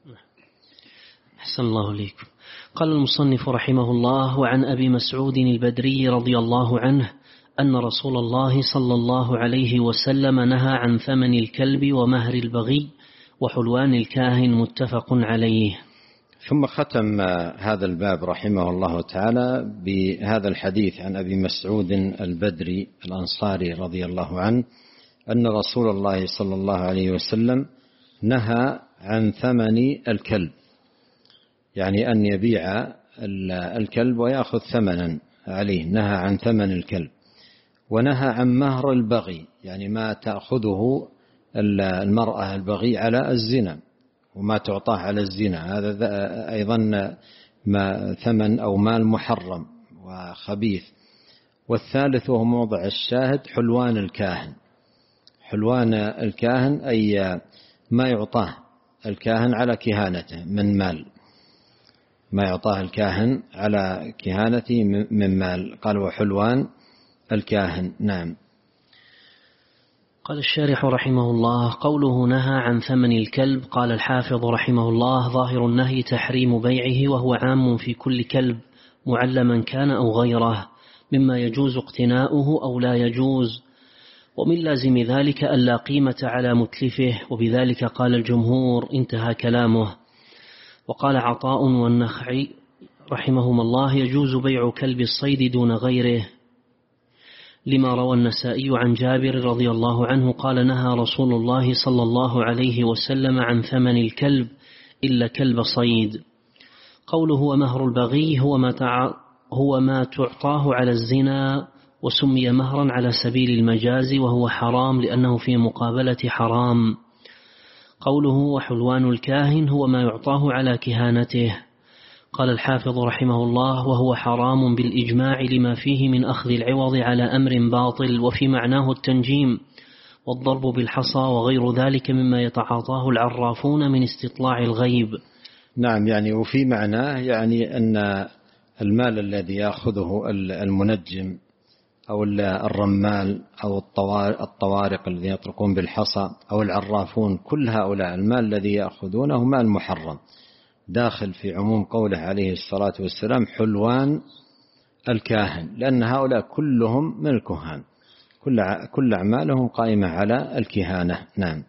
أحسن الله عليكم. قال المصنف رحمه الله: وعن أبي مسعود البدري رضي الله عنه أن رسول الله صلى الله عليه وسلم نهى عن ثمن الكلب ومهر البغي وحلوان الكاهن، متفق عليه. ثم ختم هذا الباب رحمه الله تعالى بهذا الحديث عن أبي مسعود البدري الأنصاري رضي الله عنه أن رسول الله صلى الله عليه وسلم نهى عن ثمن الكلب، يعني أن يبيع الكلب ويأخذ ثمنا عليه، نهى عن ثمن الكلب. ونهى عن مهر البغي، يعني ما تأخذه المرأة البغي على الزنا وما تعطاه على الزنا، هذا أيضا ما ثمن أو مال محرم وخبيث. والثالث وهو موضع الشاهد حلوان الكاهن. حلوان الكاهن أي ما يعطاه الكاهن على كهانته من مال، ما يعطاه الكاهن على كهانته من مال. قال: وحلوان الكاهن. نعم. قال الشارح رحمه الله: قوله نهى عن ثمن الكلب، قال الحافظ رحمه الله: ظاهر النهي تحريم بيعه، وهو عام في كل كلب معلما كان أو غيره، مما يجوز اقتناؤه أو لا يجوز، ومن لازم ذلك ألا قيمة على متلفه، وبذلك قال الجمهور. انتهى كلامه. وقال عطاء والنخعي رحمهما الله: يجوز بيع كلب الصيد دون غيره، لما روى النسائي عن جابر رضي الله عنه قال: نهى رسول الله صلى الله عليه وسلم عن ثمن الكلب إلا كلب صيد. قوله ومهر البغي هو ما تعطاه على الزنا، وسمي مهرا على سبيل المجاز، وهو حرام لأنه في مقابلة حرام. قوله وحلوان الكاهن هو ما يعطاه على كهانته. قال الحافظ رحمه الله: وهو حرام بالإجماع لما فيه من أخذ العوض على أمر باطل، وفي معناه التنجيم والضرب بالحصى وغير ذلك مما يتعاطاه العرافون من استطلاع الغيب. نعم، يعني وفي معناه يعني أن المال الذي يأخذه المنجم أو الرمال أو الطوارق الذين يطرقون بالحصى أو العرافون، كل هؤلاء المال الذي يأخذونه مال محرم، داخل في عموم قوله عليه الصلاة والسلام حلوان الكاهن، لأن هؤلاء كلهم من الكهان، كل أعمالهم قائمة على الكهانة. نعم.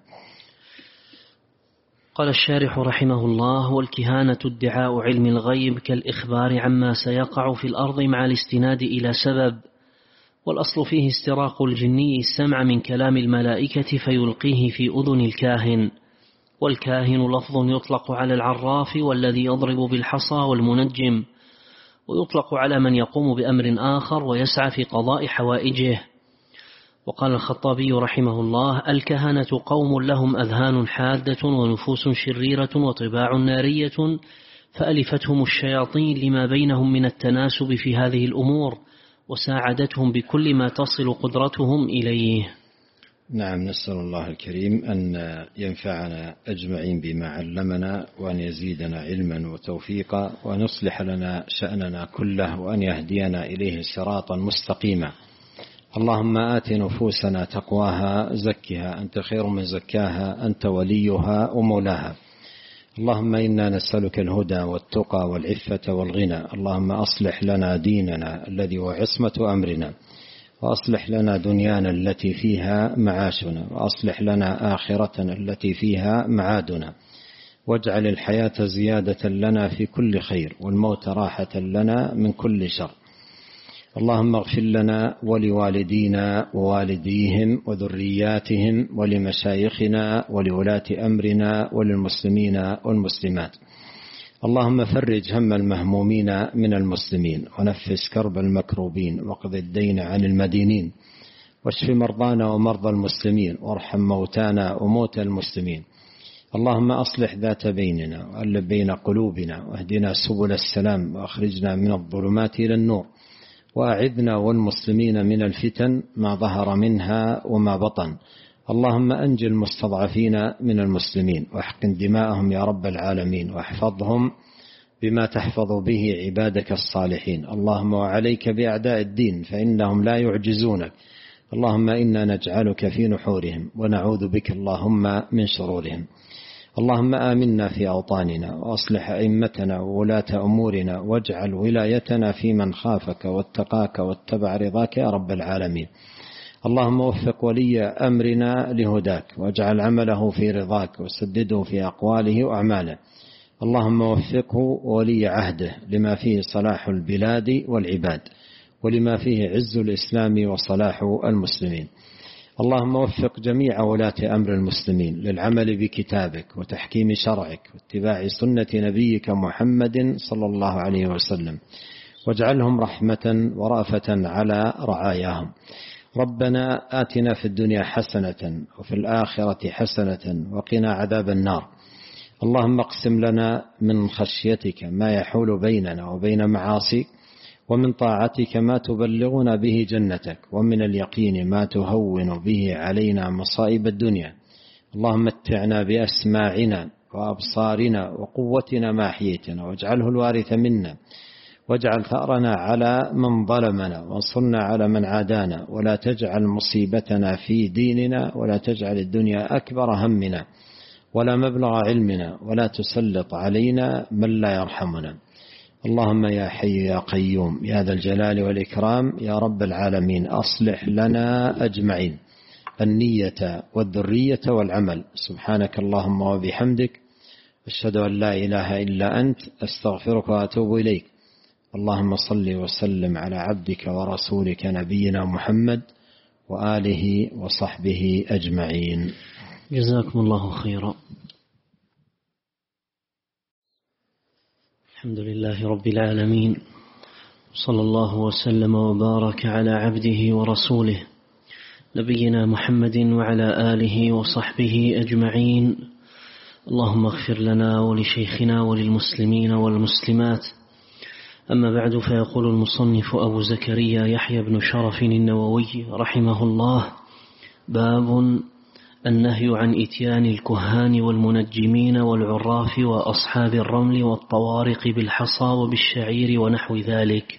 قال الشارح رحمه الله: والكهانة ادعاء علم الغيب كالإخبار عما سيقع في الأرض مع الاستناد إلى سبب، والأصل فيه استراق الجني السمع من كلام الملائكة فيلقيه في أذن الكاهن. والكاهن لفظ يطلق على العراف والذي يضرب بالحصى والمنجم، ويطلق على من يقوم بأمر آخر ويسعى في قضاء حوائجه. وقال الخطابي رحمه الله: الكهنة قوم لهم أذهان حادة ونفوس شريرة وطباع نارية، فألفتهم الشياطين لما بينهم من التناسب في هذه الأمور، وساعدتهم بكل ما تصل قدرتهم إليه. نعم، نسأل الله الكريم أن ينفعنا أجمعين بما علمنا، وأن يزيدنا علما وتوفيقا، وأن يصلح لنا شأننا كله، وأن يهدينا إليه صراطا مستقيما. اللهم آت نفوسنا تقواها، زكها أنت خير من زكاها، أنت وليها ومولاها. اللهم إنا نسألك الهدى والتقى والعفة والغنى. اللهم أصلح لنا ديننا الذي هو عصمة أمرنا، وأصلح لنا دنيانا التي فيها معاشنا، وأصلح لنا آخرتنا التي فيها معادنا، واجعل الحياة زيادة لنا في كل خير، والموت راحة لنا من كل شر. اللهم اغفر لنا ولوالدينا ووالديهم وذرياتهم ولمشايخنا ولولاة أمرنا وللمسلمين والمسلمات. اللهم فرج هم المهمومين من المسلمين، ونفس كرب المكروبين، واقض الدين عن المدينين، واشف مرضانا ومرضى المسلمين، وارحم موتانا وموتى المسلمين. اللهم أصلح ذات بيننا، وألف بين قلوبنا، واهدنا سبل السلام، وأخرجنا من الظلمات إلى النور، وأعذنا والمسلمين من الفتن ما ظهر منها وما بطن. اللهم أنجِ المستضعفين من المسلمين، واحقن دماءهم يا رب العالمين، واحفظهم بما تحفظ به عبادك الصالحين. اللهم وعليك بأعداء الدين فإنهم لا يعجزونك. اللهم إنا نجعلك في نحورهم، ونعوذ بك اللهم من شرورهم. اللهم آمنا في أوطاننا، وأصلح أئمتنا وولاة أمورنا، واجعل ولايتنا في من خافك واتقاك واتبع رضاك يا رب العالمين. اللهم وفق ولي أمرنا لهداك، واجعل عمله في رضاك، وسدده في أقواله وأعماله. اللهم وفقه ولي عهده لما فيه صلاح البلاد والعباد، ولما فيه عز الإسلام وصلاح المسلمين. اللهم وفق جميع ولاة أمر المسلمين للعمل بكتابك وتحكيم شرعك واتباع سنة نبيك محمد صلى الله عليه وسلم، واجعلهم رحمة ورأفة على رعاياهم. ربنا آتنا في الدنيا حسنة وفي الآخرة حسنة وقنا عذاب النار. اللهم اقسم لنا من خشيتك ما يحول بيننا وبين معاصيك، ومن طاعتك ما تبلغنا به جنتك، ومن اليقين ما تهون به علينا مصائب الدنيا. اللهم متعنا بأسماعنا وأبصارنا وقوتنا ما أحييتنا، واجعله الوارث منا، واجعل ثأرنا على من ظلمنا، وانصرنا على من عادانا، ولا تجعل مصيبتنا في ديننا، ولا تجعل الدنيا أكبر همنا ولا مبلغ علمنا، ولا تسلط علينا من لا يرحمنا. اللهم يا حي يا قيوم يا ذا الجلال والإكرام يا رب العالمين، أصلح لنا أجمعين النية والذرية والعمل. سبحانك اللهم وبحمدك، أشهد أن لا إله إلا أنت، أستغفرك وأتوب إليك. اللهم صل وسلم على عبدك ورسولك نبينا محمد وآله وصحبه أجمعين. جزاكم الله خيرا. الحمد لله رب العالمين، صلى الله وسلم وبارك على عبده ورسوله نبينا محمد وعلى آله وصحبه أجمعين. اللهم اغفر لنا ولشيخنا وللمسلمين والمسلمات. أما بعد، فيقول المصنف أبو زكريا يحيى بن شرف النووي رحمه الله: باب النهي عن إتيان الكهان والمنجمين والعراف وأصحاب الرمل والطوارق بالحصى وبالشعير ونحو ذلك.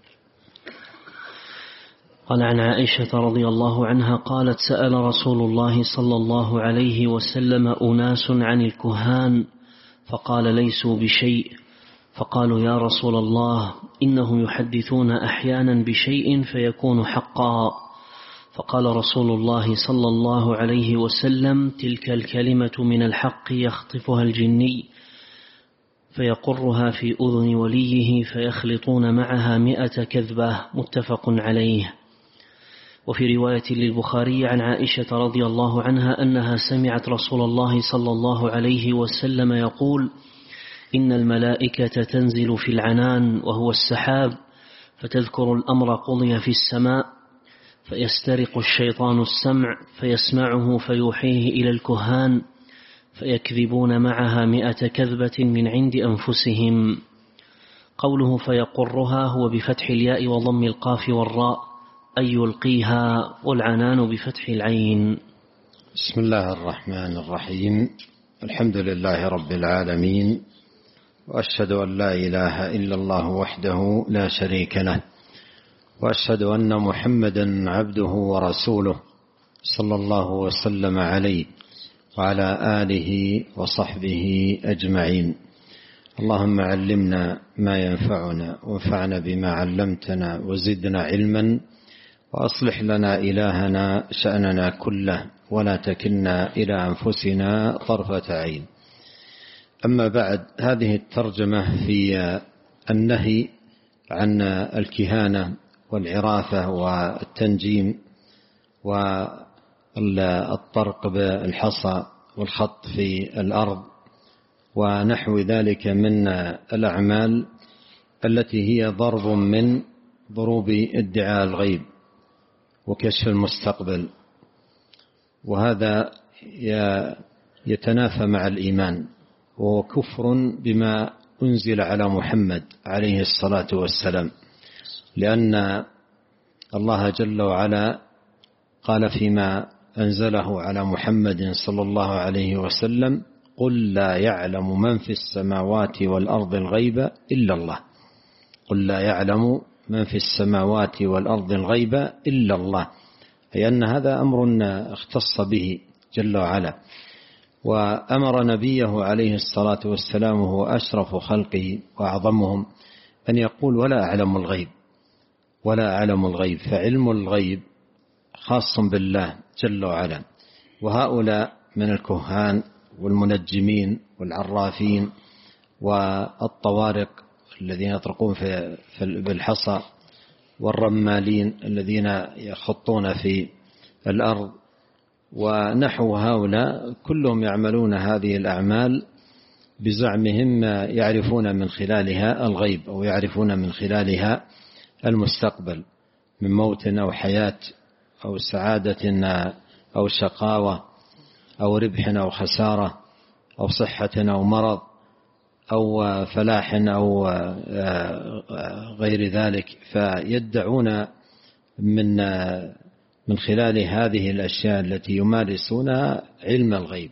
قال عن عائشة رضي الله عنها قالت: سأل رسول الله صلى الله عليه وسلم أناس عن الكهان فقال: ليسوا بشيء. فقالوا: يا رسول الله، إنهم يحدثون أحيانا بشيء فيكون حقا. فقال رسول الله صلى الله عليه وسلم: تلك الكلمة من الحق يخطفها الجني فيقرها في أذن وليه فيخلطون معها 100 كذبة. متفق عليه. وفي رواية للبخاري عن عائشة رضي الله عنها أنها سمعت رسول الله صلى الله عليه وسلم يقول: إن الملائكة تنزل في العنان وهو السحاب، فتذكر الأمر قضي في السماء، فيسترق الشيطان السمع فيسمعه فيوحيه إلى الكهان فيكذبون معها 100 كذبة من عند أنفسهم. قوله فيقرها هو بفتح الياء وضم القاف والراء، أي يلقيها، والعنان بفتح العين. بسم الله الرحمن الرحيم. الحمد لله رب العالمين، وأشهد أن لا إله إلا الله وحده لا شريك له، وأشهد أن محمدا عبده ورسوله صلى الله وسلم عليه وعلى آله وصحبه أجمعين. اللهم علمنا ما ينفعنا وانفعنا بما علمتنا وزدنا علما، وأصلح لنا إلهنا شأننا كله ولا تكلنا إلى أنفسنا طرفة عين. أما بعد، هذه الترجمة في النهي عن الكهانة والعرافة والتنجيم والطرق بالحصى والخط في الأرض ونحو ذلك من الأعمال التي هي ضرب من ضروب ادعاء الغيب وكشف المستقبل، وهذا يتنافى مع الإيمان، وهو كفر بما أنزل على محمد عليه الصلاة والسلام، لأن الله جل وعلا قال فيما أنزله على محمد صلى الله عليه وسلم: قل لا يعلم من في السماوات والأرض الغيب إلا الله. قل لا يعلم من في السماوات والأرض الغيب إلا الله، أي أن هذا أمر اختص به جل وعلا، وأمر نبيه عليه الصلاة والسلام وهو أشرف خلقه وأعظمهم أن يقول: ولا أعلم الغيب، ولا أعلم الغيب. فعلم الغيب خاص بالله جل وعلا، وهؤلاء من الكهان والمنجمين والعرافين والطوارق الذين يطرقون بالحصى، والرمالين الذين يخطون في الأرض، ونحو هؤلاء كلهم يعملون هذه الأعمال بزعمهم يعرفون من خلالها الغيب، أو يعرفون من خلالها المستقبل من موت أو حياة أو سعادة أو شقاوة أو ربح أو خسارة أو صحة أو مرض أو فلاح أو غير ذلك. فيدعون من خلال هذه الأشياء التي يمارسونها علم الغيب.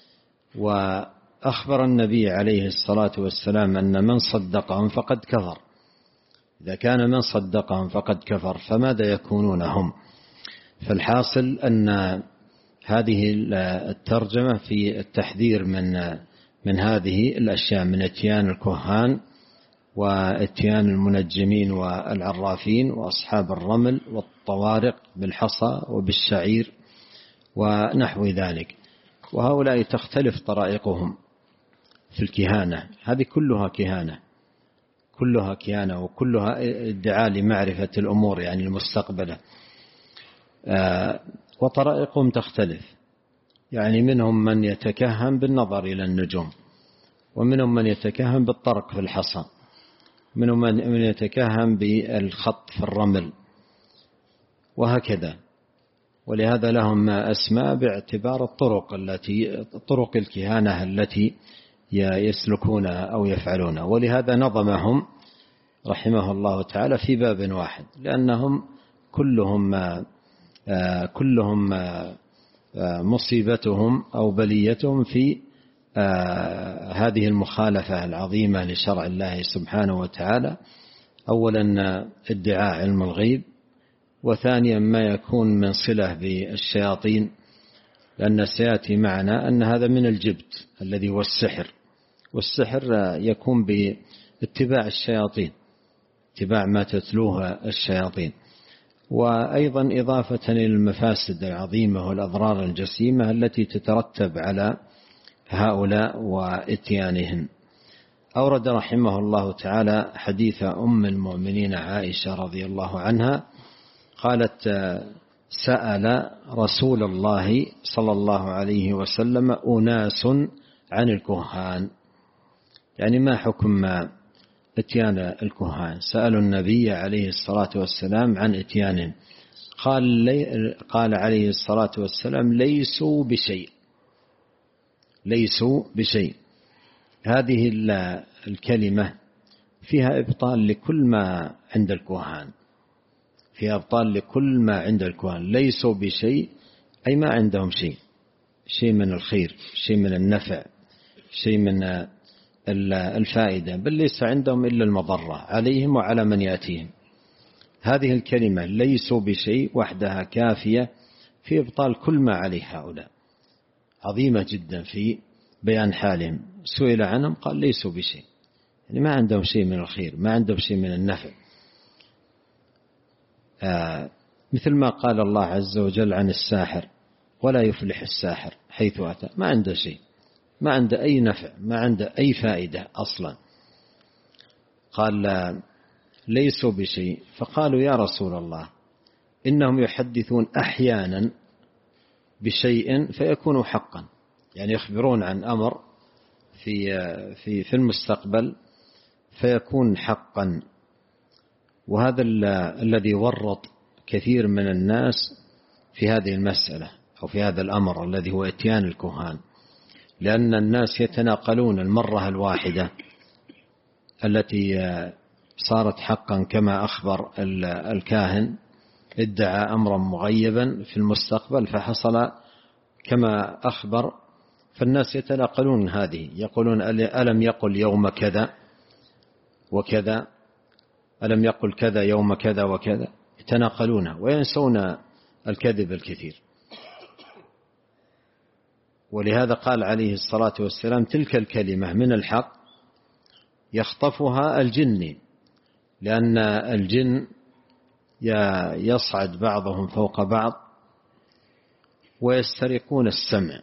وأخبر النبي عليه الصلاة والسلام أن من صدقهم فقد كفر. إذا كان من صدقهم فقد كفر، فماذا يكونون هم؟ فالحاصل أن هذه الترجمة في التحذير من هذه الأشياء، من اتيان الكهان واتيان المنجمين والعرافين وأصحاب الرمل والطوارق بالحصى وبالشعير ونحو ذلك. وهؤلاء تختلف طرائقهم في الكهانة، هذه كلها كهانة، كلها كهانة، وكلها ادعاء لمعرفة الأمور يعني المستقبلة. وطرائقهم تختلف، يعني منهم من يتكهن بالنظر إلى النجوم، ومنهم من يتكهن بالطرق في الحصى، منهم من يتكهن بالخط في الرمل، وهكذا. ولهذا لهم أسماء باعتبار طرق الكهانة التي يسلكونها أو يفعلونها. ولهذا نظمهم رحمه الله تعالى في باب واحد، لأنهم كلهم مصيبتهم أو بليتهم في هذه المخالفة العظيمة لشرع الله سبحانه وتعالى. أولا ادعاء علم الغيب، وثانيا ما يكون من صلة بالشياطين، لأن سيأتي معنا أن هذا من الجبت الذي هو السحر، والسحر يكون باتباع الشياطين، اتباع ما تتلوه الشياطين. وأيضا إضافة إلى المفاسد العظيمة والأضرار الجسيمة التي تترتب على هؤلاء وإتيانهم. أورد رحمه الله تعالى حديث أم المؤمنين عائشة رضي الله عنها قالت: سأل رسول الله صلى الله عليه وسلم أناس عن الكهان، يعني ما حكم اتيان الكهان؟ سألوا النبي عليه الصلاة والسلام عن اتيانهم، قال عليه الصلاة والسلام: ليسوا بشيء، ليسوا بشيء. هذه الكلمة فيها إبطال لكل ما عند الكهان، فيها إبطال لكل ما عند الكهان. ليسوا بشيء أي ما عندهم شيء، شيء من الخير، شيء من النفع، شيء من الفائدة، بل ليس عندهم إلا المضرة عليهم وعلى من يأتيهم. هذه الكلمة ليسوا بشيء وحدها كافية في إبطال كل ما عليه هؤلاء. عظيمة جدا في بيان حالهم. سئل عنهم قال ليسوا بشيء، يعني ما عندهم شيء من الخير، ما عندهم شيء من النفع. مثل ما قال الله عز وجل عن الساحر: ولا يفلح الساحر حيث أتى. ما عنده شيء، ما عنده أي نفع، ما عنده أي فائدة أصلا. قال ليسوا بشيء. فقالوا: يا رسول الله، إنهم يحدثون أحيانا بشيء فيكون حقا، يعني يخبرون عن أمر في المستقبل فيكون حقا. وهذا الذي ورط كثير من الناس في هذه المسألة أو في هذا الأمر الذي هو إتيان الكهان، لأن الناس يتناقلون المرة الواحدة التي صارت حقا كما أخبر الكاهن، ادعى أمرا مغيبا في المستقبل فحصل كما أخبر، فالناس يتناقلون هذه، يقولون: ألم يقل يوم كذا وكذا، ألم يقل كذا يوم كذا وكذا، يتناقلونها وينسون الكذب الكثير. ولهذا قال عليه الصلاة والسلام: تلك الكلمة من الحق يخطفها الجن، لأن الجن يصعد بعضهم فوق بعض ويسترقون السمع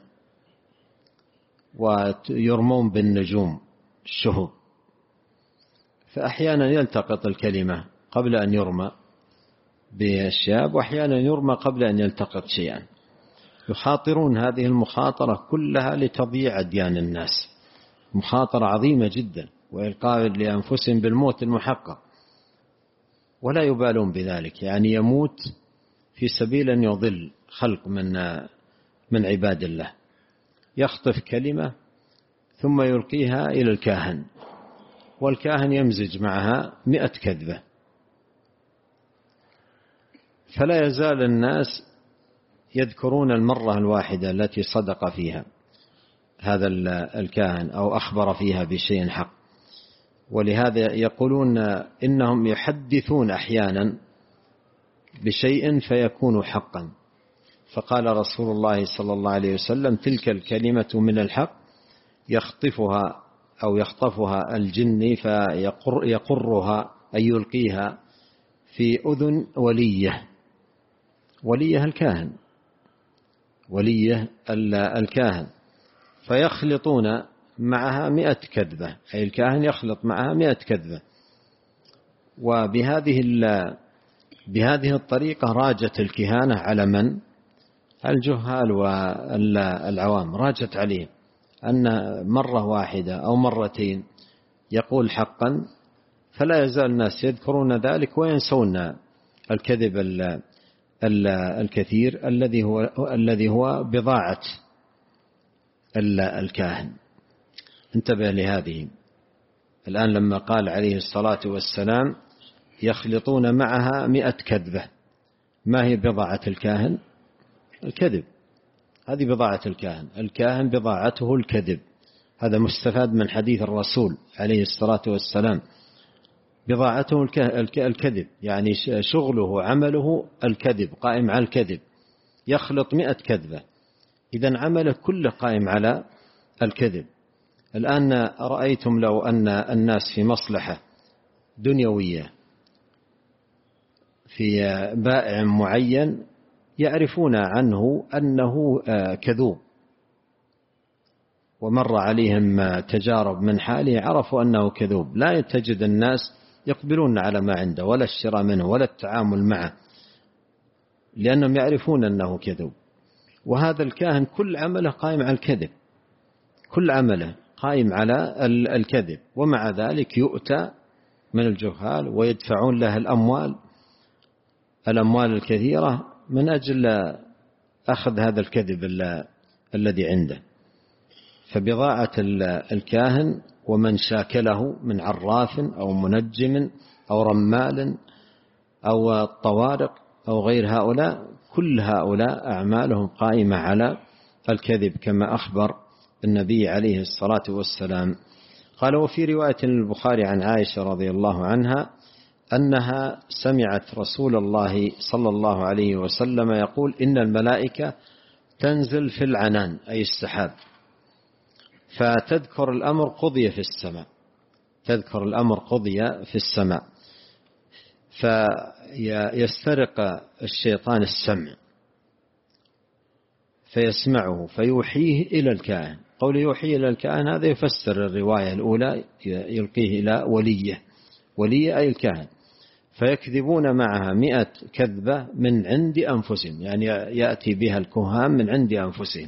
ويرمون بالنجوم الشهب، فأحيانا يلتقط الكلمة قبل أن يرمى بالشهاب، وأحيانا يرمى قبل أن يلتقط شيئا. يخاطرون هذه المخاطرة كلها لتضييع أديان الناس، مخاطرة عظيمة جدا، وإلقاء لأنفسهم بالموت المحقق، ولا يبالون بذلك، يعني يموت في سبيل أن يضل خلق من عباد الله. يخطف كلمة ثم يلقيها إلى الكاهن، والكاهن يمزج معها 100 كذبة، فلا يزال الناس يذكرون المرة الواحدة التي صدق فيها هذا الكاهن أو أخبر فيها بشيء حق. ولهذا يقولون إنهم يحدثون أحيانا بشيء فيكون حقا. فقال رسول الله صلى الله عليه وسلم: تلك الكلمة من الحق يخطفها أو يخطفها الجن فيقرها أي يلقيها في أذن وليه الكاهن، وليه الكاهن، فيخلطون معها 100 كذبة، أي الكاهن يخلط معها 100 كذبة. بهذه الطريقة راجت الكهانة على من؟ الجهال والعوام، راجت عليهم أن مرة واحدة أو مرتين يقول حقا، فلا يزال الناس يذكرون ذلك وينسون الكذب الكثير الذي هو بضاعة الكاهن. انتبه لهذه. الآن لما قال عليه الصلاة والسلام: يخلطون معها 100 كذبة، ما هي بضاعة الكاهن؟ الكذب. هذه بضاعة الكاهن بضاعته الكذب. هذا مستفاد من حديث الرسول عليه الصلاة والسلام: بضاعته الكذب، يعني شغله عمله الكذب، قائم على الكذب، يخلط 100 كذبة، إذن عمله كله قائم على الكذب. الآن رأيتم لو أن الناس في مصلحة دنيوية في بائع معين يعرفون عنه أنه كذوب، ومر عليهم تجارب من حاله عرفوا أنه كذوب، لا تجد الناس يقبلون على ما عنده ولا الشراء منه ولا التعامل معه، لأنهم يعرفون أنه كذوب. وهذا الكاهن كل عمله قائم على الكذب، كل عمله قائم على الكذب، ومع ذلك يؤتى من الجهال ويدفعون له الأموال الكثيرة من أجل أخذ هذا الكذب الذي عنده. فبضاعة الكاهن ومن شاكله من عراف أو منجم أو رمال أو طوارق أو غير هؤلاء، كل هؤلاء أعمالهم قائمة على الكذب كما أخبر النبي عليه الصلاة والسلام. قال: وفي رواية البخاري عن عائشة رضي الله عنها أنها سمعت رسول الله صلى الله عليه وسلم يقول: إن الملائكة تنزل في العنان أي السحاب، فتذكر الأمر قضي في السماء، تذكر الأمر قضي في السماء، فيسترق الشيطان السمع فيسمعه فيوحيه إلى الكاهن. قول يوحيه إلى الكاهن هذا يفسر الرواية الأولى، يلقيه إلى ولي أي الكاهن، فيكذبون معها 100 كذبة من عند أنفسهم، يعني يأتي بها الكهان من عند أنفسهم.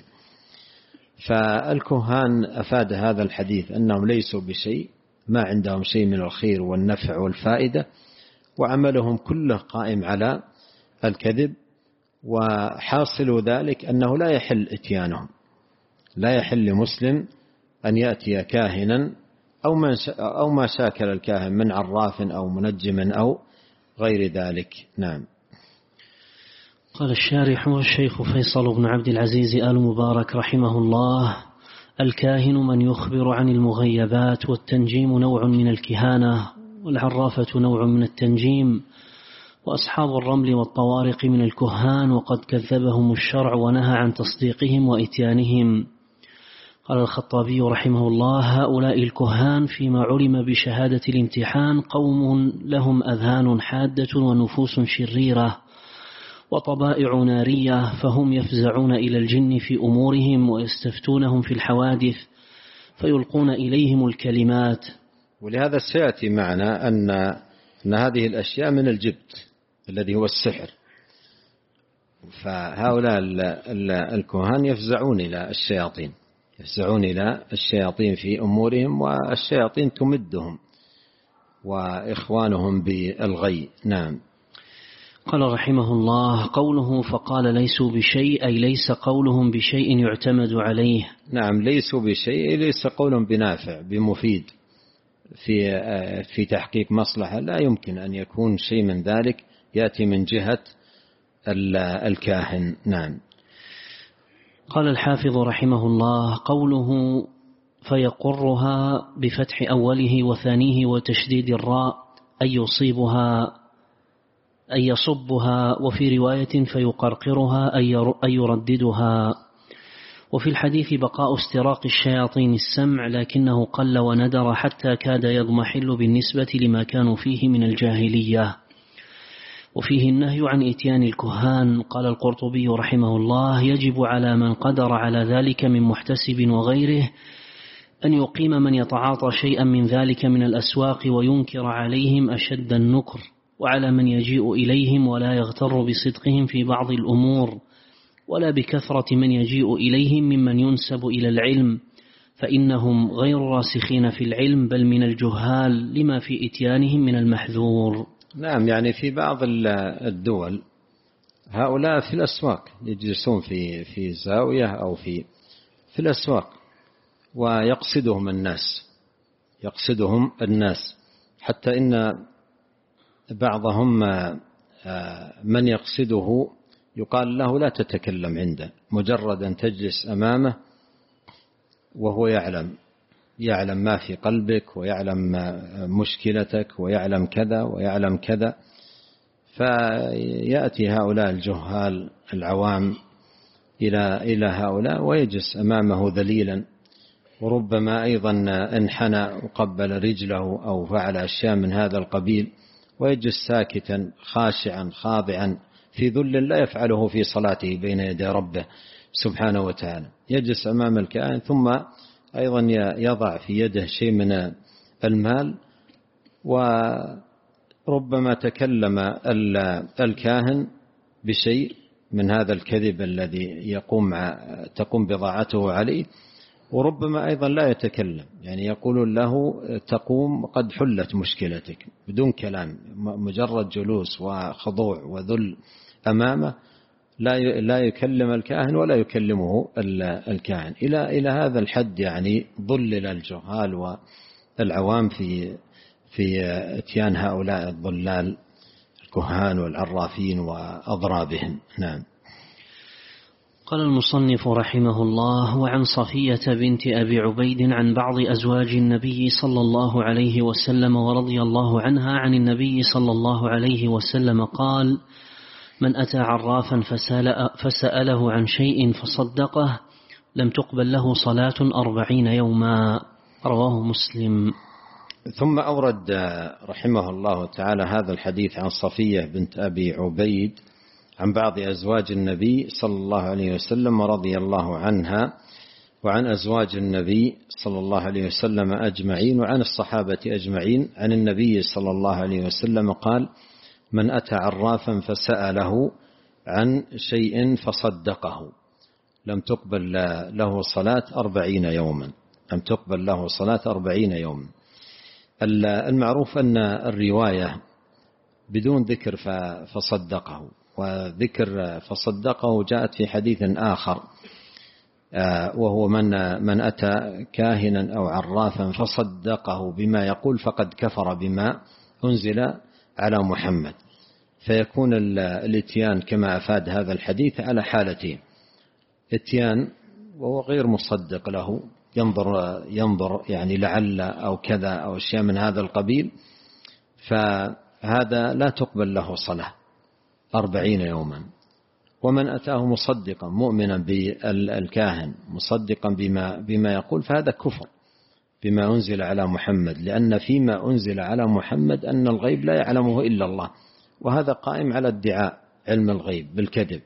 فالكهان أفاد هذا الحديث أنهم ليسوا بشيء، ما عندهم شيء من الخير والنفع والفائدة، وعملهم كله قائم على الكذب. وحاصل ذلك أنه لا يحل إتيانهم، لا يحل لمسلم أن يأتي كاهنا أو ما شاكل الكاهن من عراف أو منجم أو غير ذلك. نعم. قال الشارح والشيخ فيصل بن عبد العزيز آل مبارك رحمه الله: الكاهن من يخبر عن المغيبات، والتنجيم نوع من الكهانة، والعرافة نوع من التنجيم، وأصحاب الرمل والطوارق من الكهان، وقد كذبهم الشرع ونهى عن تصديقهم وإتيانهم. قال الخطابي رحمه الله: هؤلاء الكهان فيما علم بشهادة الامتحان قوم لهم أذهان حادة ونفوس شريرة وطبائع نارية، فهم يفزعون إلى الجن في أمورهم ويستفتونهم في الحوادث فيلقون إليهم الكلمات. ولهذا سيأتي معنا أن هذه الأشياء من الجبت الذي هو السحر، فهؤلاء الكهان يفزعون إلى الشياطين، يفزعون إلى الشياطين في أمورهم، والشياطين تمدهم وإخوانهم بالغي. نعم. قال رحمه الله: قوله فقال ليسوا بشيء، أي ليس قولهم بشيء يعتمد عليه. نعم، ليسوا بشيء ليس قولهم بنافع بمفيد في تحقيق مصلحة، لا يمكن أن يكون شيء من ذلك يأتي من جهة الكاهن. نعم. قال الحافظ رحمه الله: قوله فيقرها بفتح أوله وثانيه وتشديد الراء أي يصيبها أي يصبها، وفي رواية فيقرقرها أي يرددها. وفي الحديث بقاء استراق الشياطين السمع، لكنه قل وندر حتى كاد يضمحل بالنسبة لما كانوا فيه من الجاهلية. وفيه النهي عن إتيان الكهان. قال القرطبي رحمه الله: يجب على من قدر على ذلك من محتسب وغيره أن يقيم من يتعاطى شيئا من ذلك من الأسواق وينكر عليهم أشد النكر، وعلى من يجيء إليهم ولا يغتر بصدقهم في بعض الأمور، ولا بكثرة من يجيء إليهم ممن ينسب إلى العلم، فإنهم غير راسخين في العلم بل من الجهال لما في إتيانهم من المحذور. نعم، يعني في بعض الدول هؤلاء في الأسواق يجلسون في زاوية أو في الأسواق، ويقصدهم الناس حتى إن بعضهم من يقصده يقال له لا تتكلم عنده، مجرد أن تجلس أمامه وهو يعلم ما في قلبك، ويعلم مشكلتك، ويعلم كذا ويعلم كذا. فيأتي هؤلاء الجهال العوام إلى هؤلاء ويجلس أمامه ذليلا، وربما أيضا انحنى وقبل رجله أو فعل أشياء من هذا القبيل، ويجلس ساكتا خاشعا خاضعا في ذل لا يفعله في صلاته بين يدي ربه سبحانه وتعالى. يجلس أمام الكاهن ثم أيضا يضع في يده شيء من المال، وربما تكلم الكاهن بشيء من هذا الكذب الذي تقوم بضاعته عليه، وربما أيضا لا يتكلم، يعني يقول له تقوم قد حلت مشكلتك بدون كلام، مجرد جلوس وخضوع وذل أمامه، لا يكلم الكاهن ولا يكلمه الكاهن. إلى هذا الحد يعني ضلل الجهال والعوام في اتيان هؤلاء الضلال الكهان والعرافين وأضرابهم. نعم. قال المصنف رحمه الله: وعن صفية بنت أبي عبيد عن بعض أزواج النبي صلى الله عليه وسلم ورضي الله عنها عن النبي صلى الله عليه وسلم قال: من أتى عرافا فسأله عن شيء فصدقه لم تقبل له صلاة 40 يوما. رواه مسلم. ثم أورد رحمه الله تعالى هذا الحديث عن صفية بنت أبي عبيد عن بعض أزواج النبي صلى الله عليه وسلم رضي الله عنها وعن أزواج النبي صلى الله عليه وسلم أجمعين وعن الصحابة أجمعين عن النبي صلى الله عليه وسلم قال: من أتى عرافا فسأله عن شيء فصدقه لم تقبل له صلاة 40 يوما. لم تقبل له صلاة 40 يوما. المعروف أن الرواية بدون ذكر فصدقه، وذكر فصدقه جاءت في حديث آخر وهو من أتى كاهنا أو عرافا فصدقه بما يقول فقد كفر بما أنزل على محمد. فيكون الاتيان كما أفاد هذا الحديث على حالتين: اتيان وهو غير مصدق له، ينظر يعني لعل أو كذا أو أشياء من هذا القبيل، فهذا لا تقبل له صلاة 40 يوما. ومن أتاه مصدقا مؤمنا بالكاهن مصدقا بما يقول فهذا كفر بما أنزل على محمد، لأن فيما أنزل على محمد أن الغيب لا يعلمه إلا الله، وهذا قائم على ادعاء علم الغيب بالكذب.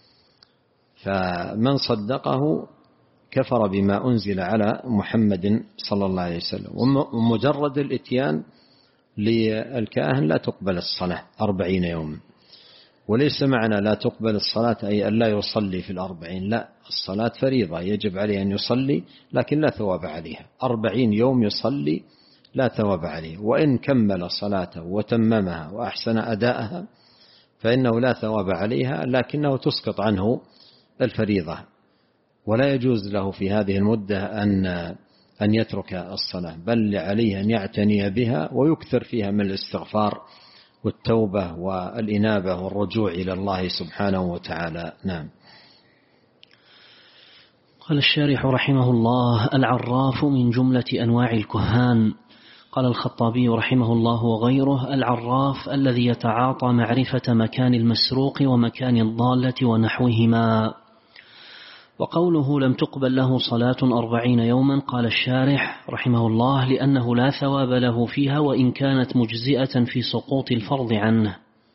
فمن صدقه كفر بما أنزل على محمد صلى الله عليه وسلم. ومجرد الاتيان للكاهن لا تقبل الصلاة 40 يوما. وليس معنى لا تقبل الصلاة أي أن لا يصلي في 40، لا، الصلاة فريضة يجب عليه أن يصلي لكن لا ثواب عليها. 40 يوم يصلي لا ثواب عليه، وإن كمل صلاته وتممها وأحسن أداءها فإنه لا ثواب عليها، لكنه تسقط عنه الفريضة، ولا يجوز له في هذه المدة أن يترك الصلاة، بل عليه أن يعتني بها ويكثر فيها من الاستغفار والتوبة والإنابة والرجوع إلى الله سبحانه وتعالى. نعم. قال الشارح رحمه الله: العراف من جملة أنواع الكهان. قال الخطابي رحمه الله وغيره: العراف الذي يتعاطى معرفة مكان المسروق ومكان الضالة ونحوهما. وقوله لم تقبل له صلاة 40 يوما، قال الشارح رحمه الله: لأنه لا ثواب له فيها وإن كانت مجزئة في سقوط الفرض عنه.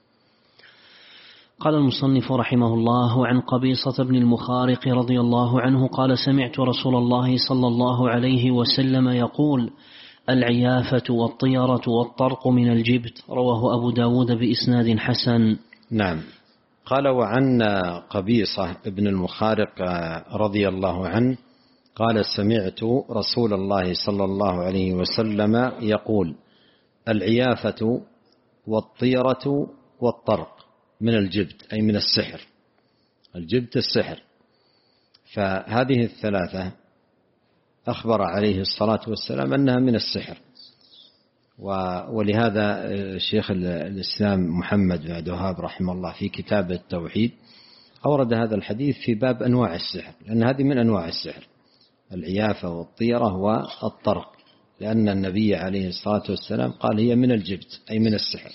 قال المصنف رحمه الله: عن قبيصة بن المخارق رضي الله عنه قال: سمعت رسول الله صلى الله عليه وسلم يقول: العيافة والطيرة والطرق من الجبت. رواه أبو داود بإسناد حسن. نعم. قال: وعن قبيصة بن المخارق رضي الله عنه قال: سمعت رسول الله صلى الله عليه وسلم يقول: العيافة والطيرة والطرق من الجبت، أي من السحر. الجبت السحر. فهذه الثلاثة أخبر عليه الصلاة والسلام أنها من السحر. ولهذا شيخ الإسلام محمد بن عبد الوهاب رحمه الله في كتاب التوحيد أورد هذا الحديث في باب أنواع السحر، لأن هذه من أنواع السحر، العيافة والطيرة والطرق، لأن النبي عليه الصلاة والسلام قال: هي من الجبت، أي من السحر.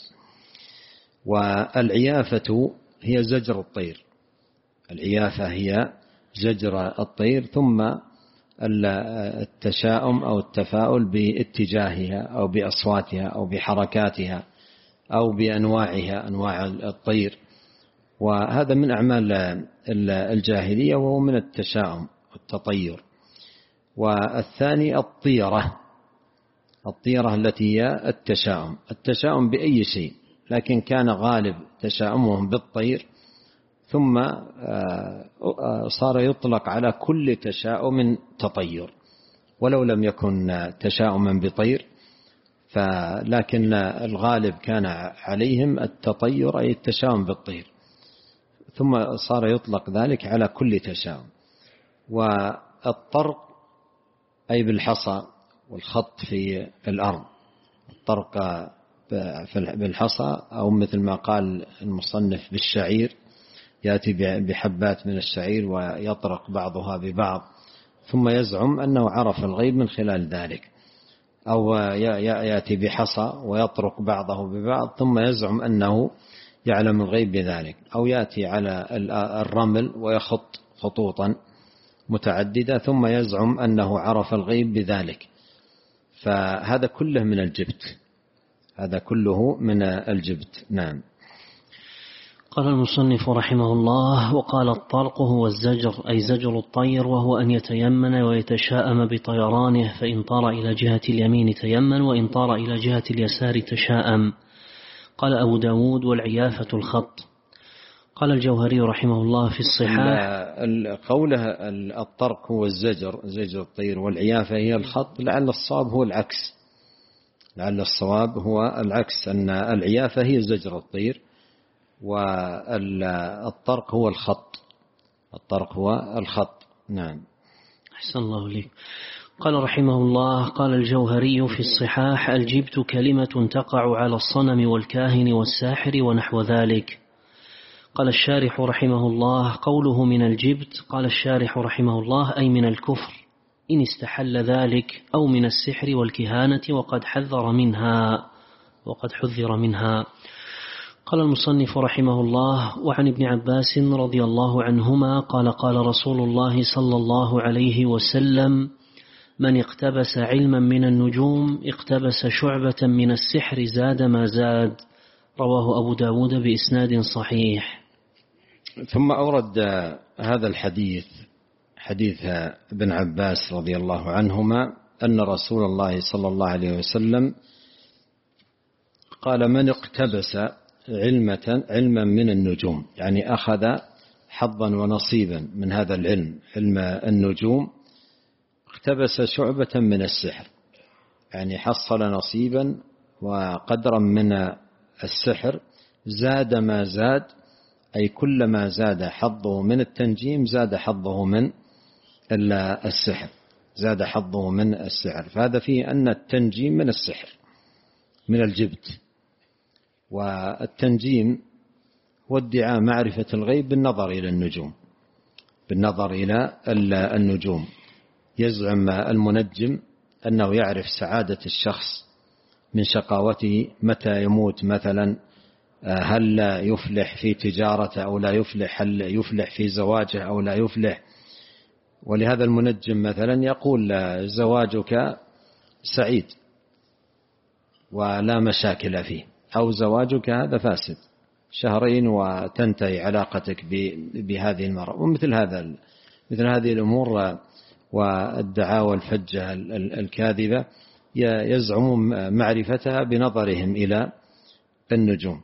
والعيافة هي زجر الطير. العيافة هي زجر الطير، ثم التشاؤم أو التفاؤل باتجاهها أو بأصواتها أو بحركاتها أو بأنواعها، أنواع الطير. وهذا من أعمال الجاهلية، وهو من التشاؤم والتطير. والثاني الطيرة. الطيرة التي هي التشاؤم بأي شيء، لكن كان غالب تشاؤمهم بالطير، ثم صار يطلق على كل تشاؤم تطير، ولو لم يكن تشاؤما بطير، لكن الغالب كان عليهم التطير أي التشاؤم بالطير، ثم صار يطلق ذلك على كل تشاؤم. والطرق أي بالحصى والخط في الأرض. الطرق بالحصى، أو مثل ما قال المصنف بالشعير، يأتي بحبات من الشعير ويطرق بعضها ببعض، ثم يزعم أنه عرف الغيب من خلال ذلك. أو يأتي بحصى ويطرق بعضه ببعض، ثم يزعم أنه يعلم الغيب بذلك، أو يأتي على الرمل ويخط خطوطا متعددة ثم يزعم أنه عرف الغيب بذلك، فهذا كله من الجبت، هذا كله من الجبت. نعم. قال المصنف رحمه الله: وقال الطرق هو الزجر، أي زجر الطير، وهو أن يتيمن ويتشاءم بطيرانه، فإن طار إلى جهة اليمين تيمن، وإن طار إلى جهة اليسار تشاءم. قال أبو داود: والعيافة الخط. قال الجوهري رحمه الله في الصحاح: قوله الطرق هو الزجر، زجر الطير، والعيافة هي الخط، لعل الصواب هو العكس، لعل الصواب هو العكس، أن العيافة هي زجر الطير والطرق هو الخط، الطرق هو الخط. نعم. أحسن الله لك. قال رحمه الله: قال الجوهري في الصحاح: الجبت كلمة تقع على الصنم والكاهن والساحر ونحو ذلك. قال الشارح رحمه الله: قوله من الجبت، قال الشارح رحمه الله: أي من الكفر إن استحل ذلك، أو من السحر والكهانة، وقد حذر منها. قال المصنف رحمه الله: وعن ابن عباس رضي الله عنهما قال: قال رسول الله صلى الله عليه وسلم: من اقتبس علما من النجوم اقتبس شعبة من السحر زاد ما زاد. رواه أبو داود بإسناد صحيح. ثم أورد هذا الحديث، حديث ابن عباس رضي الله عنهما، أن رسول الله صلى الله عليه وسلم قال: من اقتبس علما من النجوم، يعني أخذ حظا ونصيبا من هذا العلم، علم النجوم، اقتبس شعبة من السحر، يعني حصل نصيبا وقدرا من السحر، زاد ما زاد، أي كلما زاد حظه من التنجيم زاد حظه من السحر، زاد حظه من السحر. فهذا فيه أن التنجيم من السحر، من الجبت. والتنجيم هو ادعاء معرفة الغيب بالنظر إلى النجوم، بالنظر إلى النجوم. يزعم المنجم أنه يعرف سعادة الشخص من شقاوته، متى يموت مثلا، هل يفلح في تجارته أو لا يفلح، هل يفلح في زواجه أو لا يفلح. ولهذا المنجم مثلا يقول: زواجك سعيد ولا مشاكل فيه، أو زواجك هذا فاسد، شهرين وتنتهي علاقتك بهذه المرأة. ومثل مثل هذه الأمور والدعاوى الفجة الكاذبة يزعمون معرفتها بنظرهم إلى النجوم.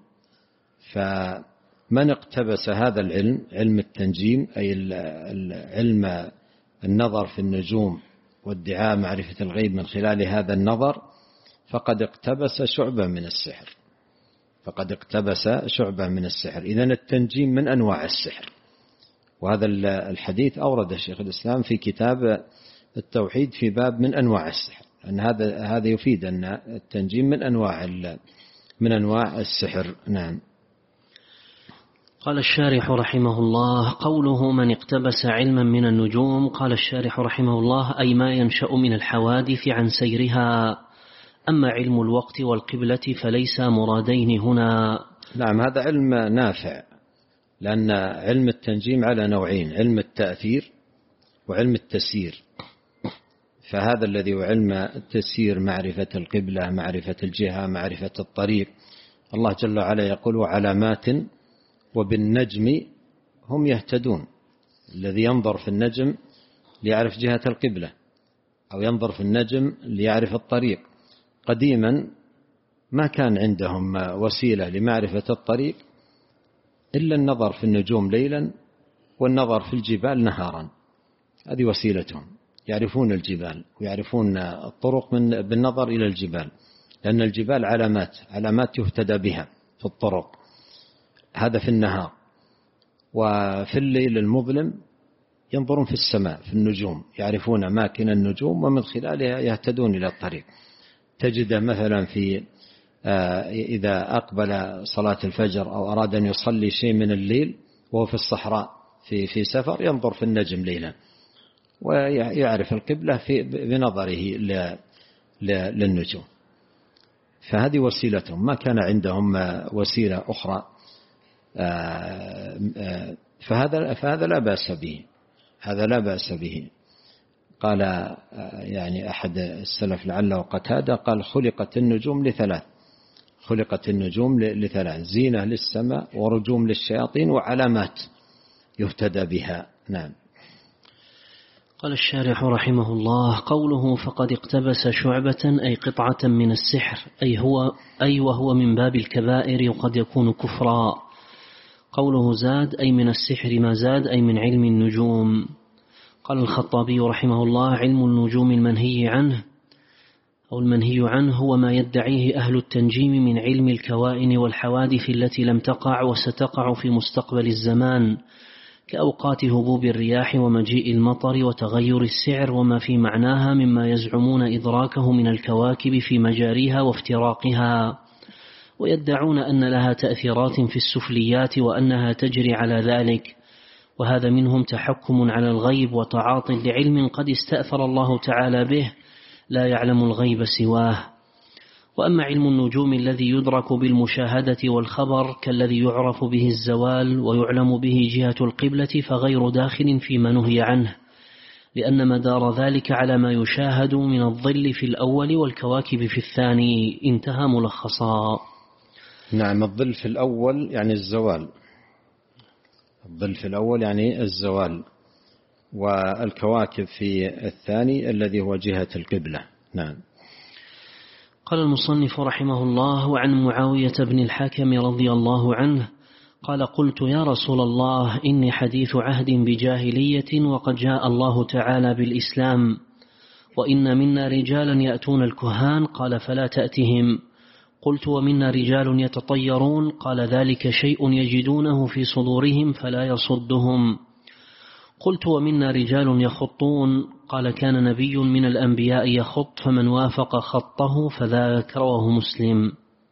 فمن اقتبس هذا العلم، علم التنجيم، أي علم النظر في النجوم وادعاء معرفة الغيب من خلال هذا النظر، فقد اقتبس شعبة من السحر، فقد اقتبس شعبة من السحر. إذن التنجيم من أنواع السحر. وهذا الحديث أورد شيخ الإسلام في كتاب التوحيد في باب من أنواع السحر، أن هذا يفيد أن التنجيم من أنواع السحر. نعم. قال الشارح رحمه الله: قوله من اقتبس علما من النجوم، قال الشارح رحمه الله: أي ما ينشأ من الحوادث عن سيرها. أما علم الوقت والقبلة فليس مرادين هنا. نعم، هذا علم نافع، لأن علم التنجيم على نوعين: علم التأثير وعلم التسيير. فهذا الذي هو علم التسيير، معرفة القبلة، معرفة الجهة، معرفة الطريق. الله جل وعلا يقول: وعلامات وبالنجم هم يهتدون. الذي ينظر في النجم ليعرف جهة القبلة، أو ينظر في النجم ليعرف الطريق. قديما ما كان عندهم وسيلة لمعرفة الطريق إلا النظر في النجوم ليلا والنظر في الجبال نهارا. هذه وسيلتهم، يعرفون الجبال ويعرفون الطرق بالنظر إلى الجبال، لأن الجبال علامات يهتدى بها في الطرق. هذا في النهار. وفي الليل المظلم ينظرون في السماء في النجوم، يعرفون أماكن النجوم ومن خلالها يهتدون إلى الطريق. تجد مثلا إذا أقبل صلاة الفجر أو أراد أن يصلي شيء من الليل وهو في الصحراء في سفر، ينظر في النجم ليلا ويعرف القبلة بنظره للنجوم. فهذه وسيلتهم، ما كان عندهم وسيلة أخرى فهذا لا بأس به، هذا لا بأس به. قال يعني أحد السلف لعله قتادة قال خلقت النجوم لثلاث، خلقت النجوم لثلاث: زينة للسماء، ورجوم للشياطين، وعلامات يهتدى بها. نعم. قال الشارح رحمه الله: قوله فقد اقتبس شعبة أي قطعة من السحر، وهو من باب الكبائر وقد يكون كفرا. قوله زاد أي من السحر ما زاد أي من علم النجوم. قال الخطابي رحمه الله: علم النجوم المنهي عنه هو ما يدعيه أهل التنجيم من علم الكوائن والحوادث التي لم تقع وستقع في مستقبل الزمان، كأوقات هبوب الرياح ومجيء المطر وتغير السعر وما في معناها مما يزعمون إدراكه من الكواكب في مجاريها وافتراقها، ويدعون أن لها تأثيرات في السفليات وأنها تجري على ذلك، وهذا منهم تحكم على الغيب وتعاطي لعلم قد استأثر الله تعالى به لا يعلم الغيب سواه. وأما علم النجوم الذي يدرك بالمشاهدة والخبر كالذي يعرف به الزوال ويعلم به جهة القبلة فغير داخل فيما نهي عنه، لأن مدار ذلك على ما يشاهد من الظل في الأول والكواكب في الثاني. انتهى ملخصا. نعم. الظل في الأول يعني الزوال، الظل في الأول يعني الزوال، والكواكب في الثاني الذي هو جهة القبلة. نعم. قال المصنف رحمه الله: عن معاوية بن الحكم رضي الله عنه قال: قلت يا رسول الله إني حديث عهد بجاهلية وقد جاء الله تعالى بالإسلام، وإن منا رجالا يأتون الكهان، قال فلا تأتهم. قلت ومنا رجال يتطيرون، قال ذلك شيء يجدونه في صدورهم فلا يصدهم. قلت ومنا رجال يخطون، قال كان نبي من الأنبياء يخط فمن وافق خطه فذاك. رواه مسلم.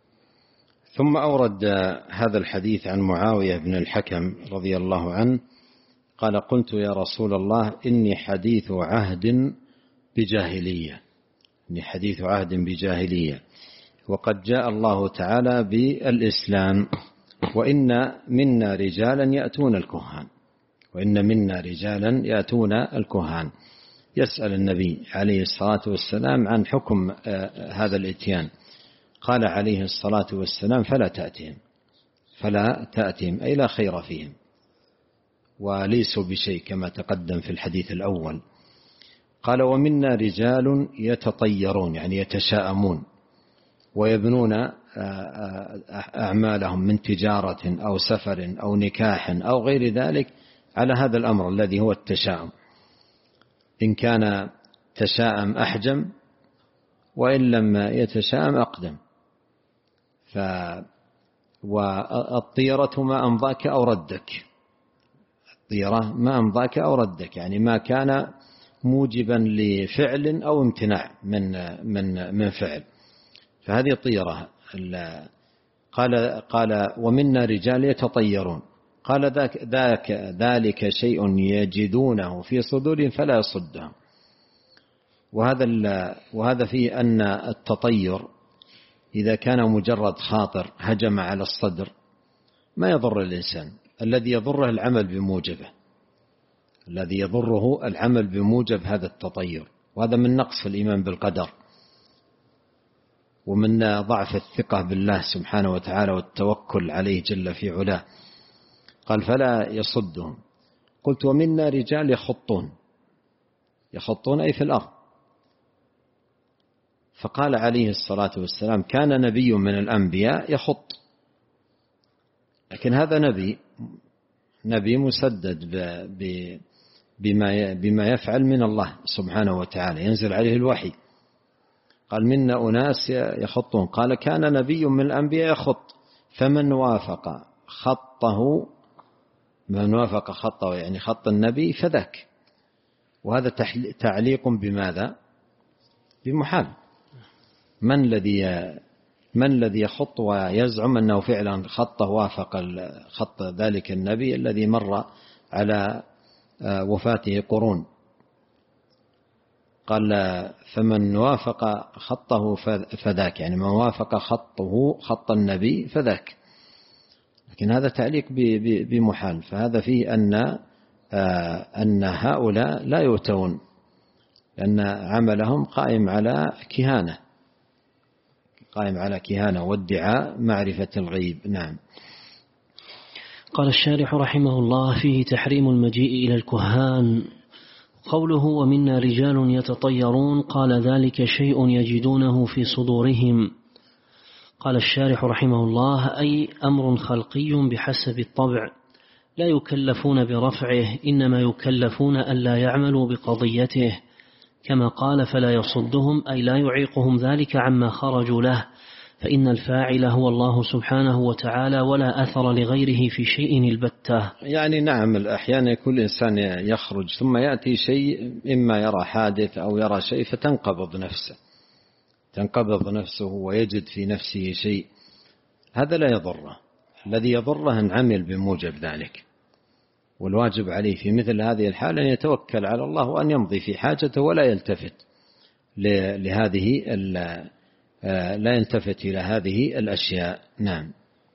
ثم أورد هذا الحديث عن معاوية بن الحكم رضي الله عنه قال: قلت يا رسول الله إني حديث عهد بجاهلية، إني حديث عهد بجاهلية وقد جاء الله تعالى بالإسلام، وإن منا رجالا يأتون الكهان، وإن منا رجالا يأتون الكهان. يسأل النبي عليه الصلاة والسلام عن حكم هذا الإتيان، قال عليه الصلاة والسلام: فلا تأتهم، فلا تأتهم أي لا خير فيهم، وليسوا بشيء كما تقدم في الحديث الأول. قال: ومنا رجال يتطيرون يعني يتشاءمون ويبنون أعمالهم من تجارة أو سفر أو نكاح أو غير ذلك على هذا الأمر الذي هو التشاؤم، إن كان تشاءم أحجم، وإن لم يتشاءم أقدم. والطيرة ما أمضاك أو ردك، الطيرة ما أمضاك أو ردك يعني ما كان موجبا لفعل أو امتناع من فعل، فهذه طيرة. قال ومنا رجال يتطيرون، قال ذلك شيء يجدونه في صدورهم فلا يصدهم. وهذا فيه أن التطير إذا كان مجرد خاطر هجم على الصدر ما يضر الإنسان، الذي يضره العمل بموجبه، الذي يضره العمل بموجب هذا التطير، وهذا من نقص الإيمان بالقدر ومن ضعف الثقة بالله سبحانه وتعالى والتوكل عليه جل في علاه. قال فلا يصدهم. قلت ومنا رجال يخطون أي في الأرض. فقال عليه الصلاة والسلام: كان نبي من الأنبياء يخط، لكن هذا نبي مسدد بما يفعل من الله سبحانه وتعالى، ينزل عليه الوحي. قال منا أناس يخطون، قال كان نبي من الأنبياء يخط فمن وافق خطه، من وافق خطه يعني خط النبي فذاك. وهذا تعليق بماذا؟ بمحال. من الذي يخط ويزعم أنه فعلا خطه وافق خط ذلك النبي الذي مر على وفاته قرون؟ قال فمن وافق خطه فذاك، يعني من وافق خطه خط النبي فذاك. لكن هذا تعليق بمحال، فهذا فيه أن هؤلاء لا يؤتون، لأن عملهم قائم على كهانة وادعاء معرفة الغيب. نعم. قال الشارح رحمه الله: فيه تحريم المجيء إلى الكهان. قوله: ومنا رجال يتطيرون، قال ذلك شيء يجدونه في صدورهم. قال الشارح رحمه الله: أي أمر خلقي بحسب الطبع، لا يكلفون برفعه، إنما يكلفون ألا يعملوا بقضيته، كما قال: فلا يصدهم، أي لا يعيقهم ذلك عما خرجوا له، فإن الفاعل هو الله سبحانه وتعالى، ولا أثر لغيره في شيء البتة. يعني نعم، أحيانا يكون الإنسان يخرج ثم يأتي شيء، إما يرى حادث أو يرى شيء فتنقبض نفسه ويجد في نفسه شيء، هذا لا يضره. الذي يضره أن عمل بموجب ذلك، والواجب عليه في مثل هذه الحالة أن يتوكل على الله وأن يمضي في حاجته، ولا يلتفت إلى هذه الأشياء. نعم.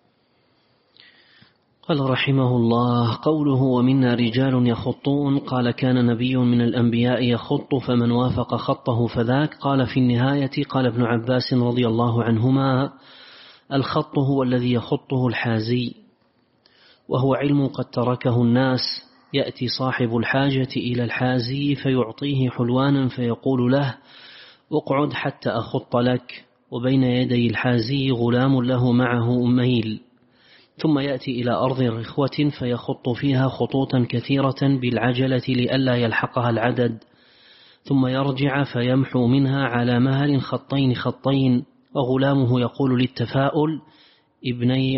قال رحمه الله: قوله: ومنا رجال يخطون، قال: كان نبي من الأنبياء يخط فمن وافق خطه فذاك. قال في النهاية: قال ابن عباس رضي الله عنهما: الخط هو الذي يخطه الحازي، وهو علم قد تركه الناس. يأتي صاحب الحاجة إلى الحازي فيعطيه حلوانا فيقول له: اقعد حتى أخط لك. وبين يدي الحازي غلام له معه ميل، ثم يأتي إلى أرض رخوة فيخط فيها خطوطا كثيرة بالعجلة لئلا يلحقها العدد، ثم يرجع فيمحو منها على مهل خطين، وغلامه يقول للتفاؤل: ابني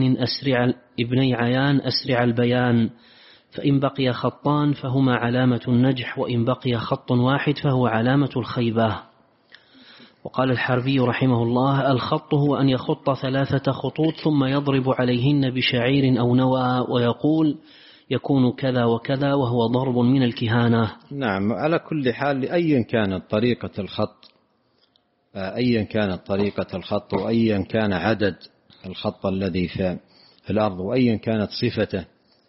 عيان أسرع البيان، فإن بقي خطان فهما علامة النجح، وإن بقي خط واحد فهو علامة الخيبة. وقال الحربي رحمه الله: الخط هو أن يخط 3 خطوط ثم يضرب عليهن بشعير أو نوى ويقول: يكون كذا وكذا، وهو ضرب من الكهانة. نعم. على كل حال، أيا كانت طريقة الخط وأيا كان عدد الخط الذي في الأرض وأيا كانت صفته،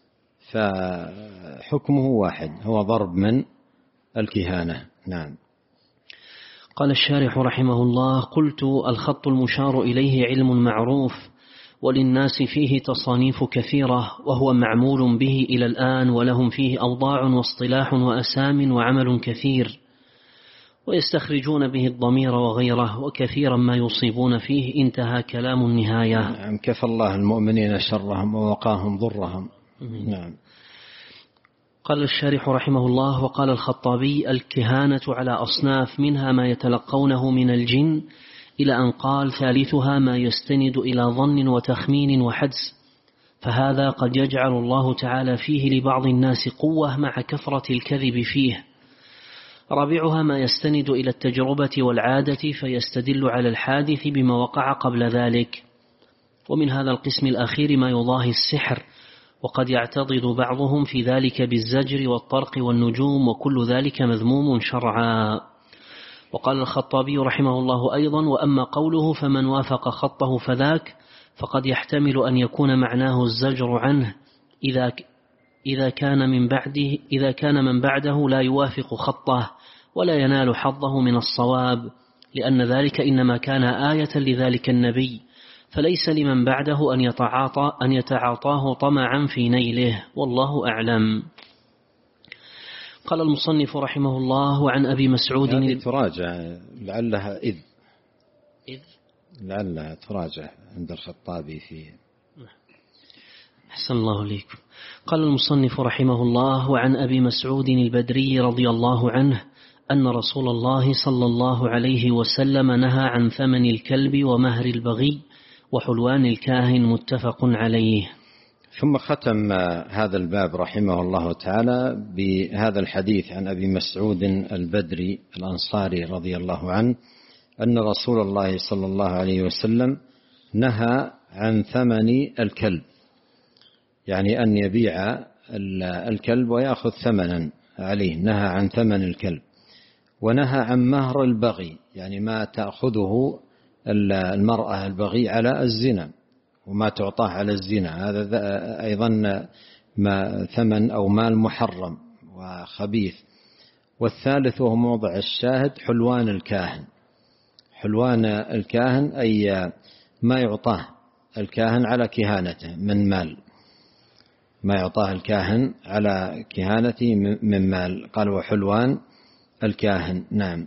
فحكمه واحد، هو ضرب من الكهانة. نعم. قال الشارح رحمه الله: قلت: الخط المشار إليه علم معروف، وللناس فيه تصانيف كثيرة، وهو معمول به إلى الآن، ولهم فيه أوضاع واصطلاح وأسام وعمل كثير، ويستخرجون به الضمير وغيره، وكثيرا ما يصيبون فيه. انتهى كلام النهاية. نعم. كفى الله المؤمنين شرهم ووقاهم ضرهم. نعم. قال الشارح رحمه الله: وقال الخطابي: الكهانة على أصناف، منها ما يتلقونه من الجن، إلى أن قال: ثالثها ما يستند إلى ظن وتخمين وحدس، فهذا قد يجعل الله تعالى فيه لبعض الناس قوة مع كثرة الكذب فيه. رابعها ما يستند إلى التجربة والعادة، فيستدل على الحادث بما وقع قبل ذلك. ومن هذا القسم الأخير ما يضاهي السحر، وقد يعتضد بعضهم في ذلك بالزجر والطرق والنجوم، وكل ذلك مذموم شرعا. وقال الخطابي رحمه الله أيضا: وأما قوله فمن وافق خطه فذاك، فقد يحتمل أن يكون معناه الزجر عنه إذا كان من بعده لا يوافق خطه ولا ينال حظه من الصواب، لأن ذلك إنما كان آية لذلك النبي، فليس لمن بعده أن يتعاطاه طمعا في نيله، والله أعلم. قال المصنف رحمه الله: وعن أبي مسعود تراجع لعلها لعلها تراجع عند الخطابي فيه. أحسن الله عليكم. قال المصنف رحمه الله: وعن أبي مسعود البدري رضي الله عنه أن رسول الله صلى الله عليه وسلم نهى عن ثمن الكلب ومهر البغي وحلوان الكاهن، متفق عليه. ثم ختم هذا الباب رحمه الله تعالى بهذا الحديث عن أبي مسعود البدري الأنصاري رضي الله عنه أن رسول الله صلى الله عليه وسلم نهى عن ثمن الكلب، يعني أن يبيع الكلب ويأخذ ثمنا عليه، نهى عن ثمن الكلب. ونهى عن مهر البغي، يعني ما تأخذه المرأة البغي على الزنا، وما تعطاه على الزنا، هذا أيضا ما ثمن أو مال محرم وخبيث. والثالث وهو موضع الشاهد حلوان الكاهن. حلوان الكاهن أي ما يعطاه الكاهن على كهانته من مال، ما يعطاه الكاهن على كهانته من مال. قال وحلوان الكاهن. نعم.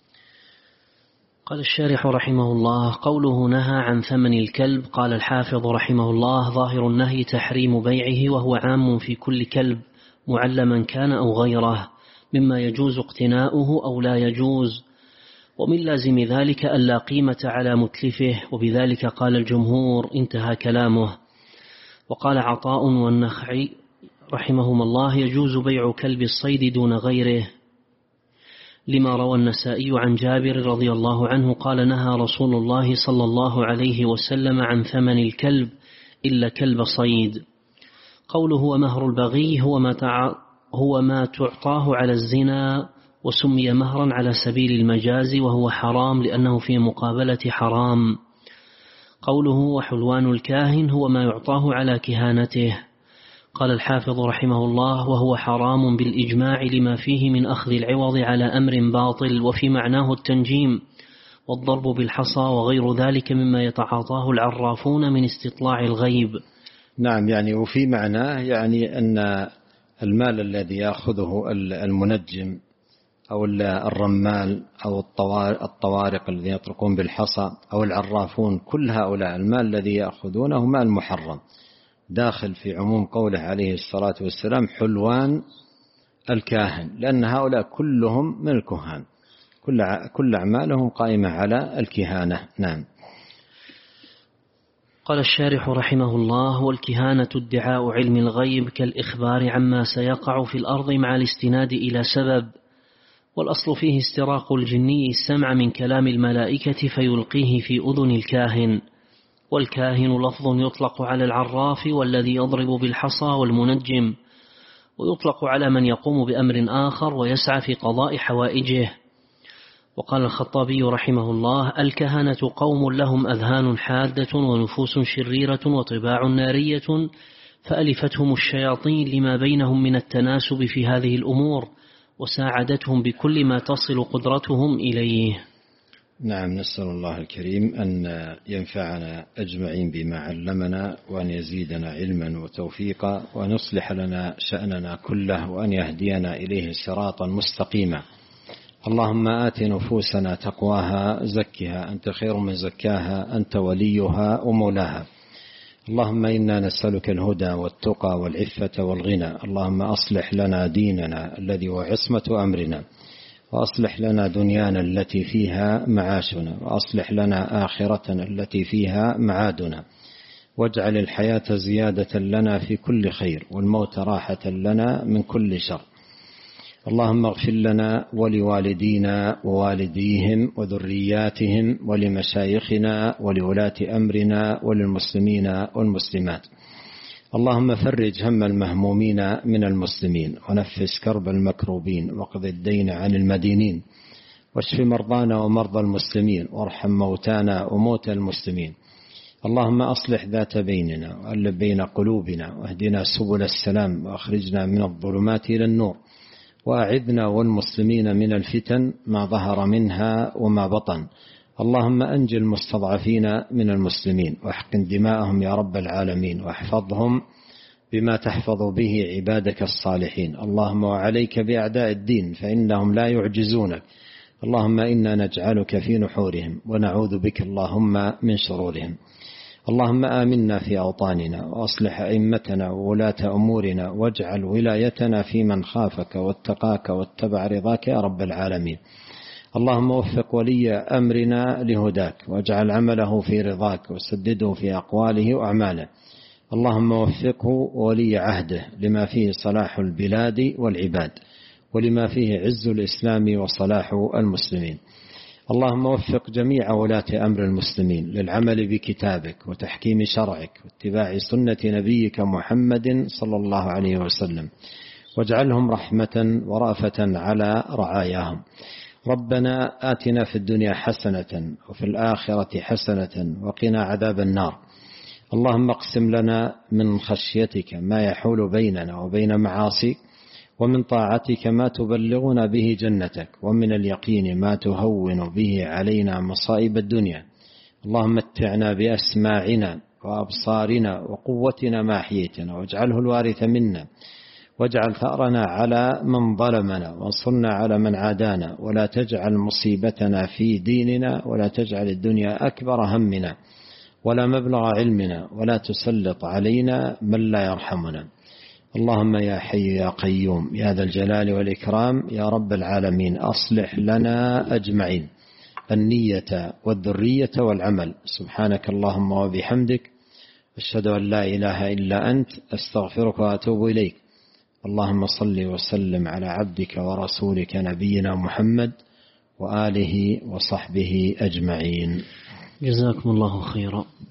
قال الشارح رحمه الله: قوله نهى عن ثمن الكلب، قال الحافظ رحمه الله: ظاهر النهي تحريم بيعه، وهو عام في كل كلب معلما كان أو غيره، مما يجوز اقتناؤه أو لا يجوز، ومن لازم ذلك ألا قيمة على متلفه، وبذلك قال الجمهور. انتهى كلامه. وقال عطاء والنخعي رحمهما الله: يجوز بيع كلب الصيد دون غيره، لما روى النسائي عن جابر رضي الله عنه قال: نهى رسول الله صلى الله عليه وسلم عن ثمن الكلب إلا كلب صيد. قوله ومهر البغي هو ما تعطاه على الزنا، وسمي مهرا على سبيل المجاز، وهو حرام لأنه في مقابلة حرام. قوله وحلوان الكاهن هو ما يعطاه على كهانته. قال الحافظ رحمه الله: وهو حرام بالإجماع لما فيه من أخذ العوض على أمر باطل، وفي معناه التنجيم والضرب بالحصى وغير ذلك مما يتعاطاه العرافون من استطلاع الغيب. نعم، يعني وفي معناه يعني أن المال الذي يأخذه المنجم أو الرمال أو الطوارق الذين يطرقون بالحصى أو العرافون، كل هؤلاء المال الذي يأخذونه مال محرم، داخل في عموم قوله عليه الصلاة والسلام حلوان الكاهن، لأن هؤلاء كلهم من الكهان، كل أعمالهم قائمة على الكهانة. نعم. قال الشارح رحمه الله: والكهانة ادعاء علم الغيب كالإخبار عما سيقع في الأرض مع الاستناد إلى سبب، والأصل فيه استراق الجني السمع من كلام الملائكة فيلقيه في أذن الكاهن. والكاهن لفظ يطلق على العراف والذي يضرب بالحصى والمنجم، ويطلق على من يقوم بأمر آخر ويسعى في قضاء حوائجه. وقال الخطابي رحمه الله: الكهنة قوم لهم أذهان حادة ونفوس شريرة وطباع نارية، فألفتهم الشياطين لما بينهم من التناسب في هذه الأمور، وساعدتهم بكل ما تصل قدرتهم إليه. نعم، نسأل الله الكريم أن ينفعنا أجمعين بما علمنا، وأن يزيدنا علما وتوفيقا، وأن يصلح لنا شأننا كله، وأن يهدينا إليه صراطا مستقيما. اللهم آت نفوسنا تقواها، زكها أنت خير من زكاها، أنت وليها ومولاها. اللهم إنا نسألك الهدى والتقى والعفة والغنى. اللهم أصلح لنا ديننا الذي هو عصمة أمرنا، وأصلح لنا دنيانا التي فيها معاشنا، وأصلح لنا آخرتنا التي فيها معادنا، واجعل الحياة زيادة لنا في كل خير، والموت راحة لنا من كل شر. اللهم اغفر لنا ولوالدينا ووالديهم وذرياتهم ولمشايخنا ولولاة أمرنا وللمسلمين والمسلمات. اللهم فرج هم المهمومين من المسلمين، ونفس كرب المكروبين، واقض الدين عن المدينين، واشف مرضانا ومرضى المسلمين، وارحم موتانا وموتى المسلمين. اللهم أصلح ذات بيننا، وألف بين قلوبنا، واهدنا سبل السلام، وأخرجنا من الظلمات إلى النور، وأعذنا والمسلمين من الفتن ما ظهر منها وما بطن. اللهم أنجِ المستضعفين من المسلمين، واحقن دماءهم يا رب العالمين، واحفظهم بما تحفظ به عبادك الصالحين. اللهم وعليك بأعداء الدين فإنهم لا يعجزونك. اللهم إنا نجعلك في نحورهم، ونعوذ بك اللهم من شرورهم. اللهم آمنا في أوطاننا، وأصلح أئمتنا وولاة أمورنا، واجعل ولايتنا في من خافك واتقاك واتبع رضاك يا رب العالمين. اللهم وفق ولي أمرنا لهداك، واجعل عمله في رضاك، وسدده في أقواله وأعماله. اللهم وفقه ولي عهده لما فيه صلاح البلاد والعباد، ولما فيه عز الإسلام وصلاح المسلمين. اللهم وفق جميع ولاة أمر المسلمين للعمل بكتابك وتحكيم شرعك واتباع سنة نبيك محمد صلى الله عليه وسلم، واجعلهم رحمة ورأفة على رعاياهم. ربنا آتنا في الدنيا حسنة وفي الآخرة حسنة وقنا عذاب النار. اللهم اقسم لنا من خشيتك ما يحول بيننا وبين معاصيك، ومن طاعتك ما تبلغنا به جنتك، ومن اليقين ما تهون به علينا مصائب الدنيا. اللهم متعنا بأسماعنا وأبصارنا وقوتنا ما أحييتنا، واجعله الوارث منا، واجعل ثأرنا على من ظلمنا، وانصرنا على من عادانا، ولا تجعل مصيبتنا في ديننا، ولا تجعل الدنيا أكبر همنا ولا مبلغ علمنا، ولا تسلط علينا من لا يرحمنا. اللهم يا حي يا قيوم يا ذا الجلال والإكرام يا رب العالمين، أصلح لنا أجمعين النية والذرية والعمل. سبحانك اللهم وبحمدك، أشهد أن لا إله إلا أنت، أستغفرك وأتوب إليك. اللهم صل وسلم على عبدك ورسولك نبينا محمد وآله وصحبه أجمعين. جزاكم الله خيرا.